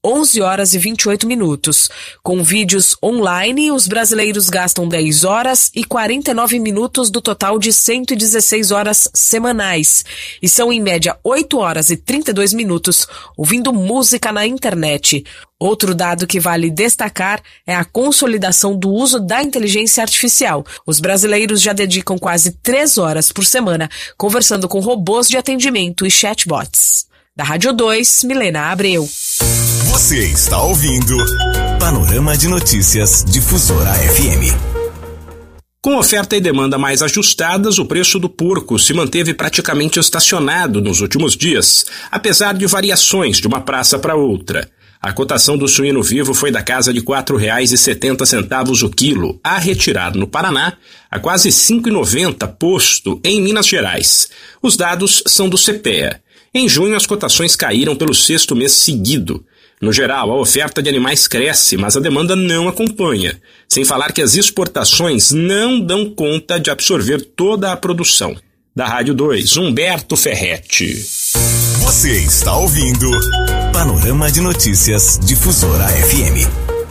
onze horas e vinte e oito minutos. Com vídeos online, os brasileiros gastam dez horas e quarenta e nove minutos do total de cento e dezesseis horas semanais. E são, em média, oito horas e trinta e dois minutos ouvindo música na internet. Outro dado que vale destacar é a consolidação do uso da inteligência artificial. Os brasileiros já dedicam quase três horas por semana conversando com robôs de atendimento e chatbots. Da Rádio dois, Milena Abreu. Você está ouvindo Panorama de Notícias Difusora F M. Com oferta e demanda mais ajustadas, o preço do porco se manteve praticamente estacionado nos últimos dias, apesar de variações de uma praça para outra. A cotação do suíno vivo foi da casa de quatro reais e setenta centavos o quilo, a retirar no Paraná, a quase cinco reais e noventa centavos posto em Minas Gerais. Os dados são do CEPEA. Em junho, as cotações caíram pelo sexto mês seguido. No geral, a oferta de animais cresce, mas a demanda não acompanha. Sem falar que as exportações não dão conta de absorver toda a produção. Da Rádio dois, Humberto Ferretti. Você está ouvindo Panorama de Notícias Difusora F M.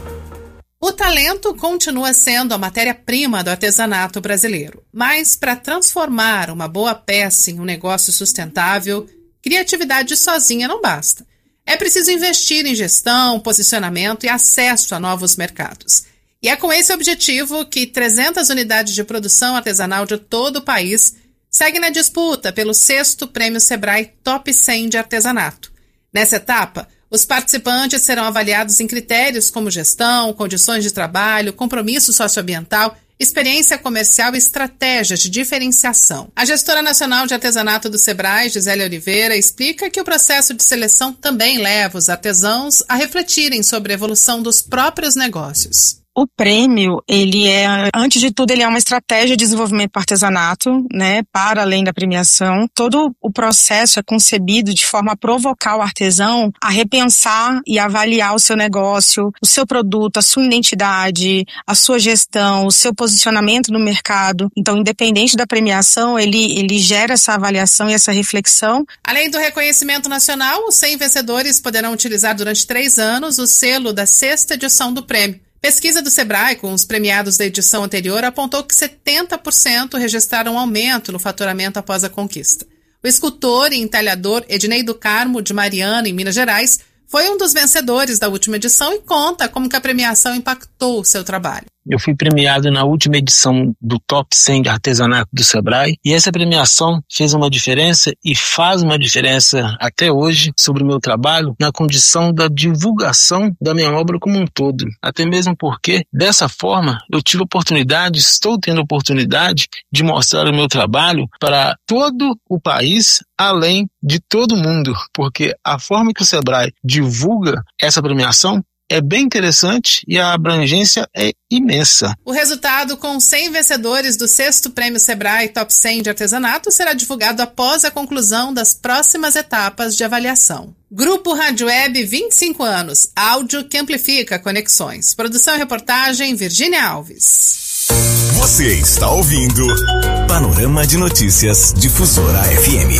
O talento continua sendo a matéria-prima do artesanato brasileiro. Mas para transformar uma boa peça em um negócio sustentável, criatividade sozinha não basta. É preciso investir em gestão, posicionamento e acesso a novos mercados. E é com esse objetivo que trezentas unidades de produção artesanal de todo o país seguem na disputa pelo sexto Prêmio Sebrae Top cem de Artesanato. Nessa etapa, os participantes serão avaliados em critérios como gestão, condições de trabalho, compromisso socioambiental, experiência comercial e estratégias de diferenciação. A gestora nacional de artesanato do Sebrae, Gisele Oliveira, explica que o processo de seleção também leva os artesãos a refletirem sobre a evolução dos próprios negócios. O prêmio, ele é, antes de tudo, ele é uma estratégia de desenvolvimento para artesanato, né, para além da premiação. Todo o processo é concebido de forma a provocar o artesão a repensar e avaliar o seu negócio, o seu produto, a sua identidade, a sua gestão, o seu posicionamento no mercado. Então, independente da premiação, ele, ele gera essa avaliação e essa reflexão. Além do reconhecimento nacional, os cem vencedores poderão utilizar durante três anos o selo da sexta edição do prêmio. Pesquisa do Sebrae com os premiados da edição anterior apontou que setenta por cento registraram um aumento no faturamento após a conquista. O escultor e entalhador Ednei do Carmo, de Mariana, em Minas Gerais, foi um dos vencedores da última edição e conta como que a premiação impactou o seu trabalho. Eu fui premiado na última edição do Top cem de Artesanato do Sebrae e essa premiação fez uma diferença e faz uma diferença até hoje sobre o meu trabalho na condição da divulgação da minha obra como um todo. Até mesmo porque, dessa forma, eu tive oportunidade, estou tendo oportunidade de mostrar o meu trabalho para todo o país, além de todo mundo, porque a forma que o Sebrae divulga essa premiação é bem interessante e a abrangência é imensa. O resultado com cem vencedores do sexto Prêmio Sebrae Top cem de Artesanato será divulgado após a conclusão das próximas etapas de avaliação. Grupo Rádio Web, vinte e cinco anos. Áudio que amplifica conexões. Produção e reportagem, Virgínia Alves. Você está ouvindo Panorama de Notícias Difusora F M.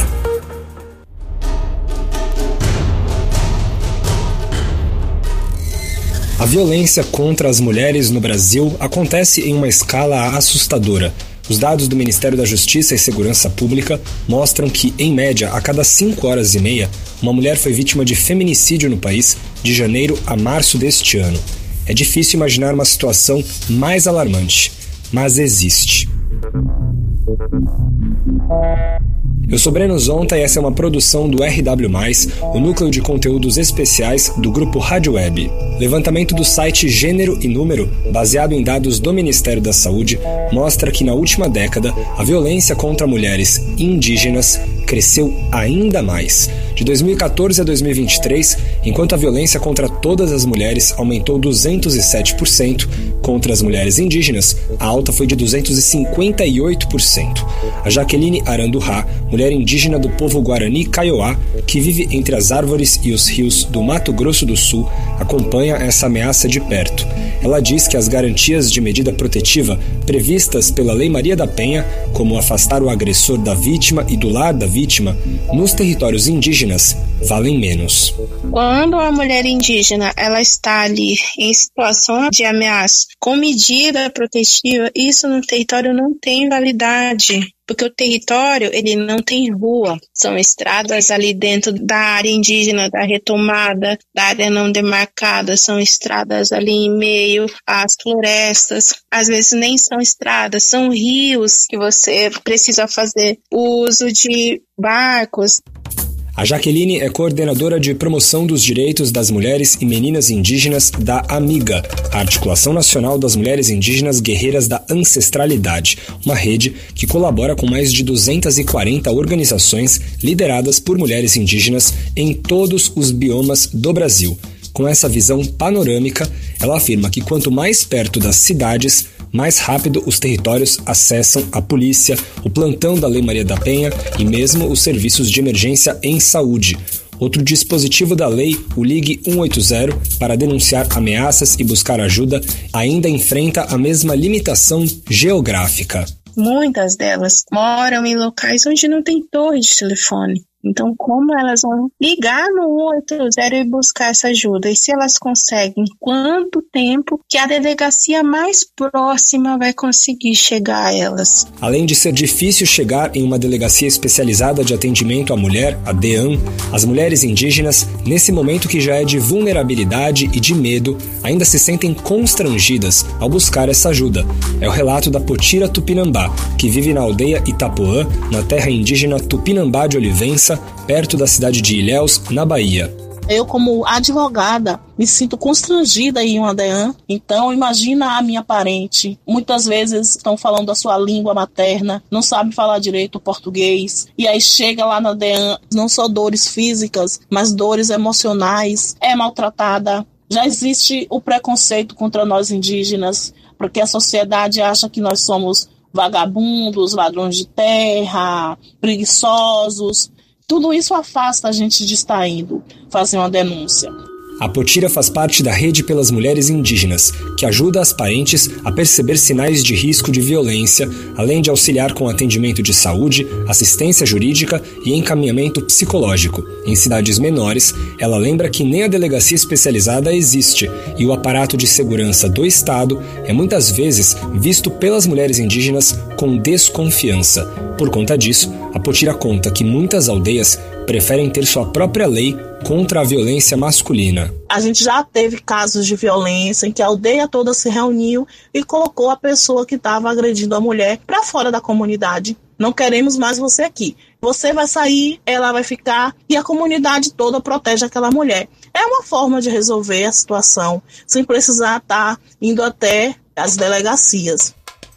A violência contra as mulheres no Brasil acontece em uma escala assustadora. Os dados do Ministério da Justiça e Segurança Pública mostram que, em média, a cada cinco horas e meia, uma mulher foi vítima de feminicídio no país de janeiro a março deste ano. É difícil imaginar uma situação mais alarmante, mas existe. Eu sou Breno Zonta e essa é uma produção do R W mais, o núcleo de conteúdos especiais do Grupo Rádio Web. Levantamento do site Gênero e Número, baseado em dados do Ministério da Saúde, mostra que na última década a violência contra mulheres indígenas cresceu ainda mais. De dois mil e quatorze a dois mil e vinte e três, enquanto a violência contra todas as mulheres aumentou duzentos e sete por cento, contra as mulheres indígenas, a alta foi de duzentos e cinquenta e oito por cento. A Jaqueline Arandurrá, mulher indígena do povo Guarani Kaiowá, que vive entre as árvores e os rios do Mato Grosso do Sul, acompanha essa ameaça de perto. Ela diz que as garantias de medida protetiva previstas pela Lei Maria da Penha, como afastar o agressor da vítima e do lar da vítima, nos territórios indígenas, valem menos. Quando a mulher indígena ela está ali em situação de ameaça com medida protetiva, isso no território não tem validade. Porque o território, ele não tem rua. São estradas ali dentro da área indígena, da retomada, da área não demarcada. São estradas ali em meio às florestas. Às vezes nem são estradas, são rios que você precisa fazer uso de barcos. A Jaqueline é coordenadora de promoção dos direitos das mulheres e meninas indígenas da AMIGA, a Articulação Nacional das Mulheres Indígenas Guerreiras da Ancestralidade, uma rede que colabora com mais de duzentas e quarenta organizações lideradas por mulheres indígenas em todos os biomas do Brasil. Com essa visão panorâmica, ela afirma que quanto mais perto das cidades, mais rápido os territórios acessam a polícia, o plantão da Lei Maria da Penha e mesmo os serviços de emergência em saúde. Outro dispositivo da lei, o Ligue cento e oitenta, para denunciar ameaças e buscar ajuda, ainda enfrenta a mesma limitação geográfica. Muitas delas moram em locais onde não tem torre de telefone. Então, como elas vão ligar no cento e oitenta e buscar essa ajuda? E se elas conseguem, quanto tempo que a delegacia mais próxima vai conseguir chegar a elas? Além de ser difícil chegar em uma delegacia especializada de atendimento à mulher, a DEAN, as mulheres indígenas, nesse momento que já é de vulnerabilidade e de medo, ainda se sentem constrangidas ao buscar essa ajuda. É o relato da Potira Tupinambá, que vive na aldeia Itapuã, na terra indígena Tupinambá de Olivença, perto da cidade de Ilhéus, na Bahia. Eu, como advogada, me sinto constrangida em uma DEAN. Então, imagina a minha parente. Muitas vezes estão falando a sua língua materna, não sabe falar direito o português. E aí chega lá na DEAN, não só dores físicas, mas dores emocionais. É maltratada. Já existe o preconceito contra nós indígenas, porque a sociedade acha que nós somos vagabundos, ladrões de terra, preguiçosos. Tudo isso afasta a gente de estar indo fazer uma denúncia. A Potira faz parte da Rede pelas Mulheres Indígenas, que ajuda as parentes a perceber sinais de risco de violência, além de auxiliar com atendimento de saúde, assistência jurídica e encaminhamento psicológico. Em cidades menores, ela lembra que nem a delegacia especializada existe e o aparato de segurança do Estado é muitas vezes visto pelas mulheres indígenas com desconfiança. Por conta disso, a Potira conta que muitas aldeias preferem ter sua própria lei contra a violência masculina. A gente já teve casos de violência em que a aldeia toda se reuniu e colocou a pessoa que estava agredindo a mulher para fora da comunidade. Não queremos mais você aqui. Você vai sair, ela vai ficar e a comunidade toda protege aquela mulher. É uma forma de resolver a situação sem precisar estar indo até as delegacias.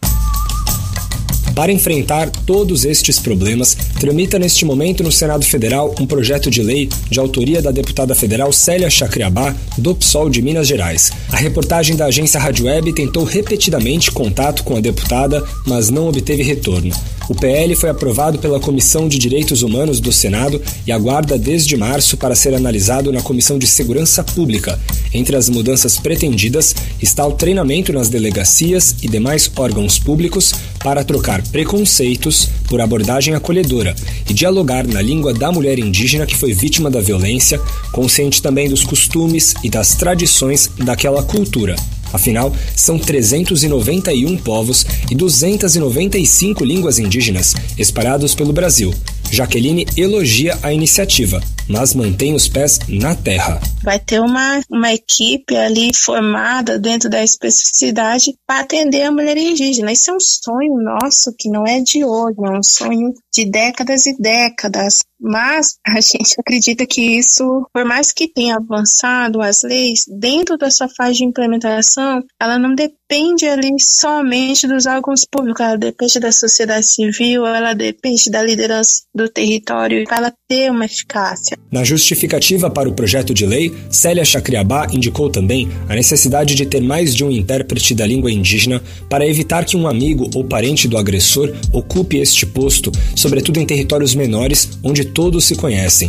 Para enfrentar todos estes problemas, tramita neste momento no Senado Federal um projeto de lei de autoria da deputada federal Célia Chacriabá, do P SOL de Minas Gerais. A reportagem da agência Rádio Web tentou repetidamente contato com a deputada, mas não obteve retorno. O P L foi aprovado pela Comissão de Direitos Humanos do Senado e aguarda desde março para ser analisado na Comissão de Segurança Pública. Entre as mudanças pretendidas está o treinamento nas delegacias e demais órgãos públicos para trocar preconceitos por abordagem acolhedora e dialogar na língua da mulher indígena que foi vítima da violência, consciente também dos costumes e das tradições daquela cultura. Afinal, são trezentos e noventa e um povos e duzentas e noventa e cinco línguas indígenas espalhados pelo Brasil. Jaqueline elogia a iniciativa, mas mantém os pés na terra. Vai ter uma, uma equipe ali formada dentro da especificidade para atender a mulher indígena. Isso é um sonho nosso que não é de hoje, é um sonho de décadas e décadas. Mas a gente acredita que isso, por mais que tenha avançado as leis, dentro dessa fase de implementação, ela não depende ali somente dos órgãos públicos, ela depende da sociedade civil, ela depende da liderança do território para ela ter uma eficácia. Na justificativa para o projeto de lei, Célia Chacriabá indicou também a necessidade de ter mais de um intérprete da língua indígena para evitar que um amigo ou parente do agressor ocupe este posto, sobretudo em territórios menores onde todos se conhecem.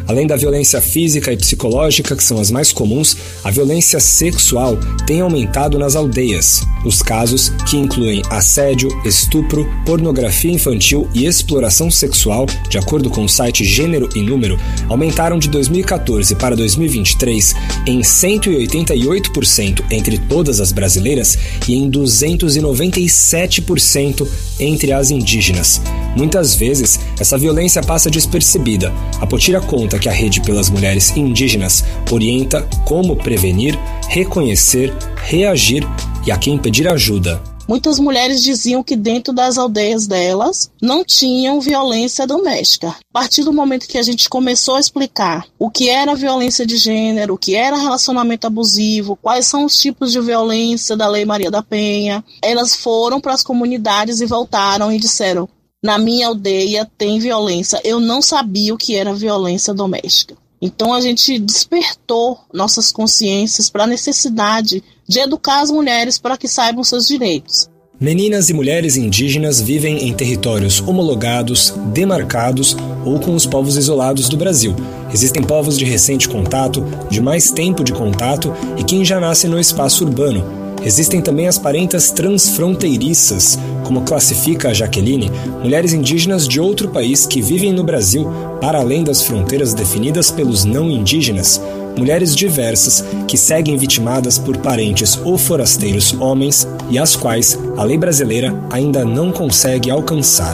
Além da violência física e psicológica, que são as mais comuns, a violência sexual tem aumentado nas aldeias. Os casos, que incluem assédio, estupro, pornografia infantil e exploração sexual, de acordo com o site Gênero e Número, aumentaram de dois mil e catorze para dois mil e vinte e três em cento e oitenta e oito por cento entre todas as brasileiras e em duzentos e noventa e sete por cento entre as indígenas. Muitas vezes, essa violência passa despercebida. A Potira conta que a Rede pelas Mulheres Indígenas orienta como prevenir, reconhecer, reagir e a quem pedir ajuda. Muitas mulheres diziam que dentro das aldeias delas não tinham violência doméstica. A partir do momento que a gente começou a explicar o que era violência de gênero, o que era relacionamento abusivo, quais são os tipos de violência da Lei Maria da Penha, elas foram para as comunidades e voltaram e disseram: na minha aldeia tem violência. Eu não sabia o que era violência doméstica. Então a gente despertou nossas consciências para a necessidade de educar as mulheres para que saibam seus direitos. Meninas e mulheres indígenas vivem em territórios homologados, demarcados ou com os povos isolados do Brasil. Existem povos de recente contato, de mais tempo de contato e quem já nasce no espaço urbano. Existem também as parentas transfronteiriças, como classifica a Jaqueline, mulheres indígenas de outro país que vivem no Brasil, para além das fronteiras definidas pelos não indígenas, mulheres diversas que seguem vitimadas por parentes ou forasteiros homens e as quais a lei brasileira ainda não consegue alcançar.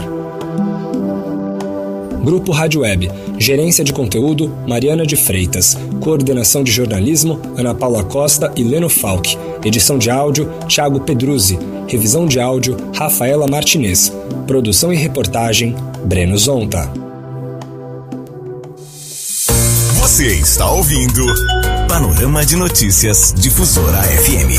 Grupo Rádio Web, Gerência de Conteúdo, Mariana de Freitas, Coordenação de Jornalismo, Ana Paula Costa e Leno Falck, Edição de áudio, Thiago Pedruzzi, Revisão de áudio, Rafaela Martinez, Produção e reportagem, Breno Zonta. Você está ouvindo Panorama de Notícias Difusora F M.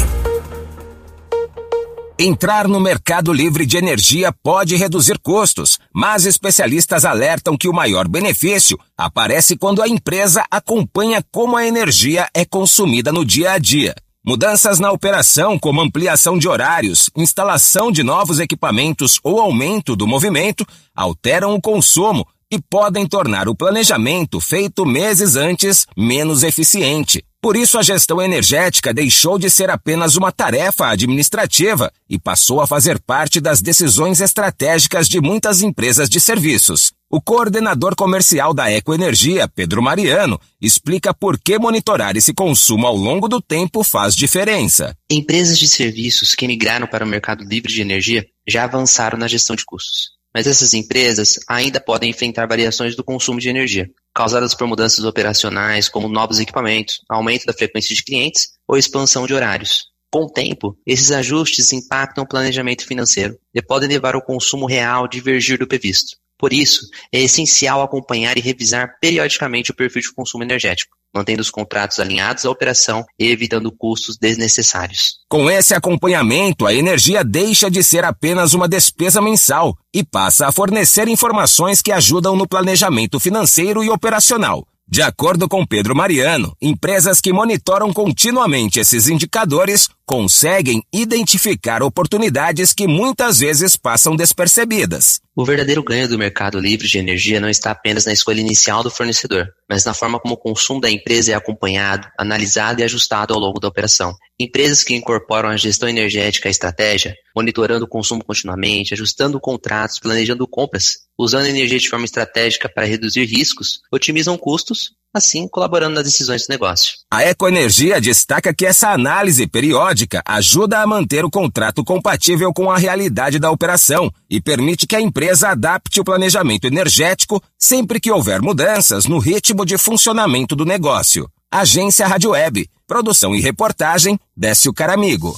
Entrar no mercado livre de energia pode reduzir custos, mas especialistas alertam que o maior benefício aparece quando a empresa acompanha como a energia é consumida no dia a dia. Mudanças na operação, como ampliação de horários, instalação de novos equipamentos ou aumento do movimento, alteram o consumo e podem tornar o planejamento feito meses antes menos eficiente. Por isso, a gestão energética deixou de ser apenas uma tarefa administrativa e passou a fazer parte das decisões estratégicas de muitas empresas de serviços. O coordenador comercial da Ecoenergia, Pedro Mariano, explica por que monitorar esse consumo ao longo do tempo faz diferença. Empresas de serviços que migraram para o mercado livre de energia já avançaram na gestão de custos. Mas essas empresas ainda podem enfrentar variações do consumo de energia, causadas por mudanças operacionais como novos equipamentos, aumento da frequência de clientes ou expansão de horários. Com o tempo, esses ajustes impactam o planejamento financeiro e podem levar o consumo real a divergir do previsto. Por isso, é essencial acompanhar e revisar periodicamente o perfil de consumo energético, mantendo os contratos alinhados à operação e evitando custos desnecessários. Com esse acompanhamento, a energia deixa de ser apenas uma despesa mensal e passa a fornecer informações que ajudam no planejamento financeiro e operacional. De acordo com Pedro Mariano, empresas que monitoram continuamente esses indicadores conseguem identificar oportunidades que muitas vezes passam despercebidas. O verdadeiro ganho do mercado livre de energia não está apenas na escolha inicial do fornecedor, mas na forma como o consumo da empresa é acompanhado, analisado e ajustado ao longo da operação. Empresas que incorporam a gestão energética à estratégia, monitorando o consumo continuamente, ajustando contratos, planejando compras, usando a energia de forma estratégica para reduzir riscos, otimizam custos, assim colaborando nas decisões do negócio. A Ecoenergia destaca que essa análise periódica ajuda a manter o contrato compatível com a realidade da operação e permite que a empresa adapte o planejamento energético sempre que houver mudanças no ritmo de funcionamento do negócio. Agência Rádio Web, produção e reportagem, Décio Caramigo.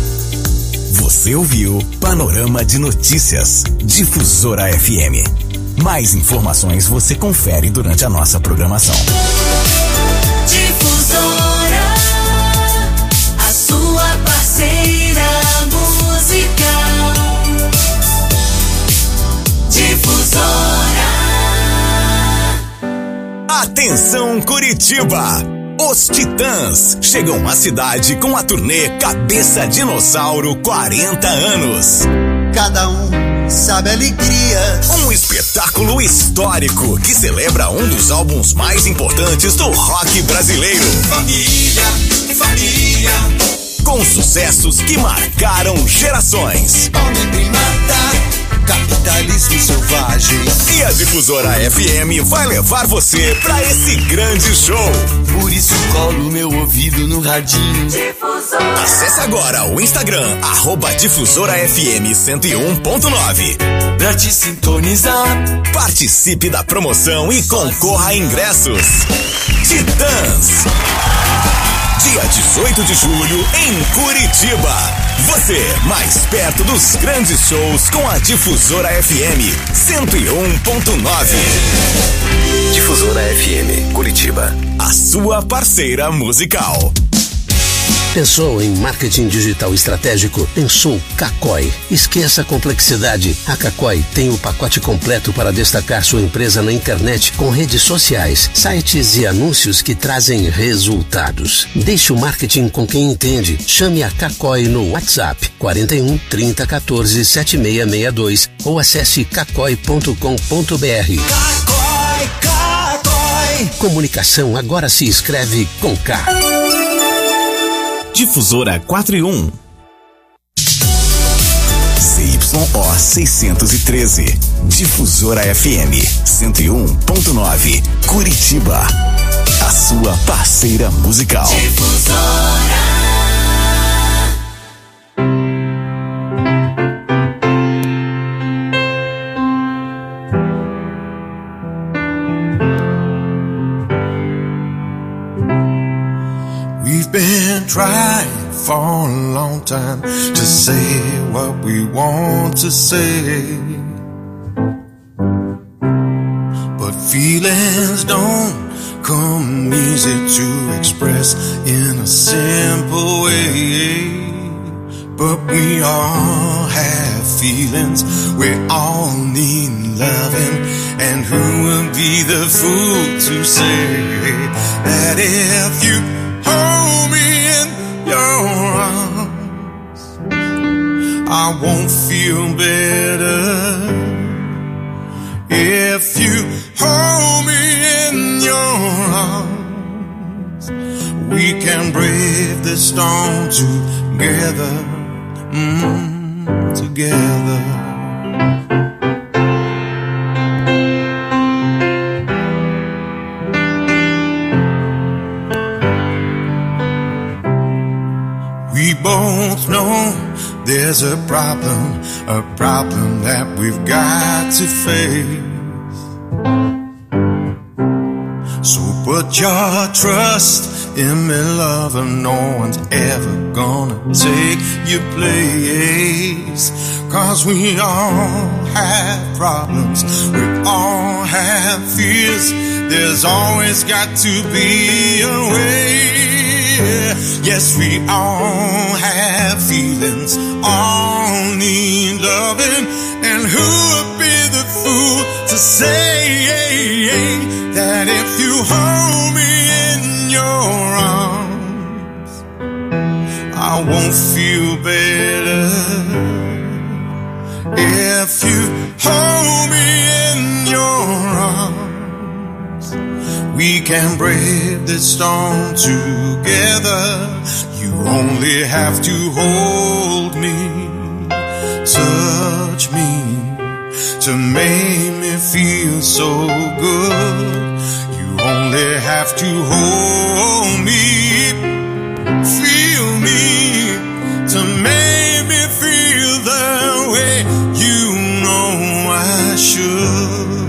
Você ouviu Panorama de Notícias, Difusora F M. Mais informações você confere durante a nossa programação. Difusora, a sua parceira musical. Difusora. Atenção, Curitiba! Os Titãs chegam à cidade com a turnê Cabeça Dinossauro quarenta anos. Cada um sabe alegria. Um espetáculo histórico que celebra um dos álbuns mais importantes do rock brasileiro. Família, família. Com sucessos que marcaram gerações. Homem primata, capitalismo selvagem. E a Difusora F M vai levar você pra esse grande show. Por isso colo meu ouvido no radinho. Difusora. Acesse agora o Instagram, arroba Difusora F M cento e um ponto nove. Pra te sintonizar. Participe da promoção e concorra a ingressos. Titãs. Dia dezoito de julho, em Curitiba. Você, mais perto dos grandes shows com a Difusora F M cento e um ponto nove. Difusora F M, Curitiba. A sua parceira musical. Pensou em marketing digital estratégico? Pensou Cacói. Esqueça a complexidade. A Cacói tem o pacote completo para destacar sua empresa na internet com redes sociais, sites e anúncios que trazem resultados. Deixe o marketing com quem entende. Chame a Cacói no WhatsApp quarenta e um, trinta, quatorze, setenta e seis sessenta e dois ou acesse cacói ponto com ponto br. Cacói, Cacói. Comunicação agora se escreve com K. Difusora quatro e um. C Y O seiscentos e treze. Difusora F M cento e um ponto nove. Curitiba. A sua parceira musical. Difusora. Been trying for a long time to say what we want to say, but feelings don't come easy to express in a simple way. But we all have feelings, we all need loving, and who will be the fool to say that if you hold me in your arms, I won't feel better. If you hold me in your arms, we can brave the storm together, mm, together. We both know there's a problem, a problem that we've got to face. So put your trust in me, lover, no one's ever gonna take your place. Cause we all have problems, we all have fears, there's always got to be a way. Yes, we all have feelings, all need loving, and who would be the fool to say that if you hold me in your arms, I won't feel better. If you hold me in your arms, we can brave this storm together. You only have to hold me, touch me, to make me feel so good. You only have to hold me, feel me, to make me feel the way you know I should.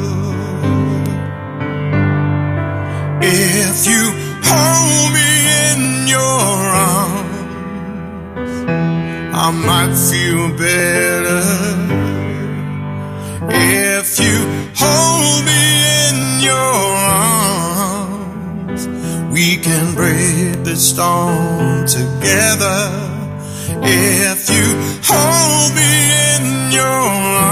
If you hold me in your arms, I might feel better. If you hold me in your arms, we can brave the storm together. If you hold me in your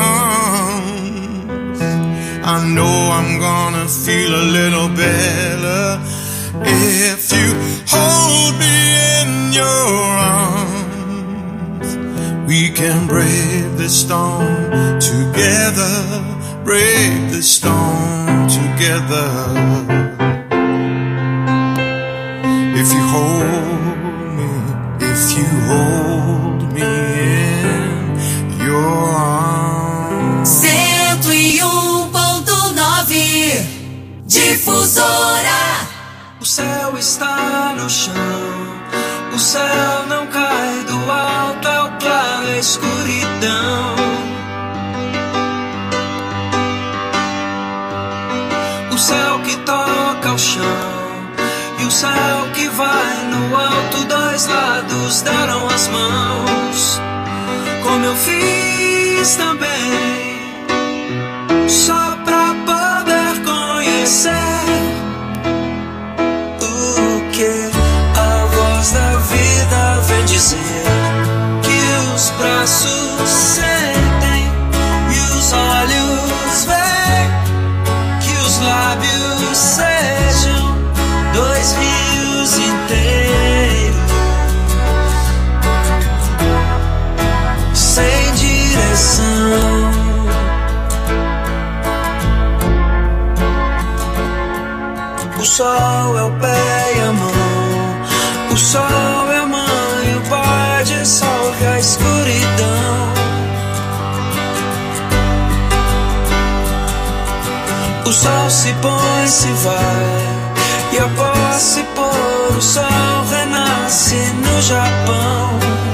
arms, I know I'm gonna feel a little better. If you hold me in your arms, We can brave the storm together, brave the storm together. If you hold me, if you hold me in your arms. cento e um ponto nove Difusora. O céu está no chão, o céu não cai do alto, é o claro, é a escuridão. O céu que toca o chão e o céu que vai no alto, dois lados deram as mãos, como eu fiz também, só pra poder conhecer o que a voz da vida vem dizer, que os braços sentem e os olhos veem, que os lábios sejam dois rios inteiros, sem direção. O sol é o pé e a mão, o sol é a mãe, o pai dissolve a escuridão. O sol se põe, se vai, e após se pôr, o sol renasce no Japão.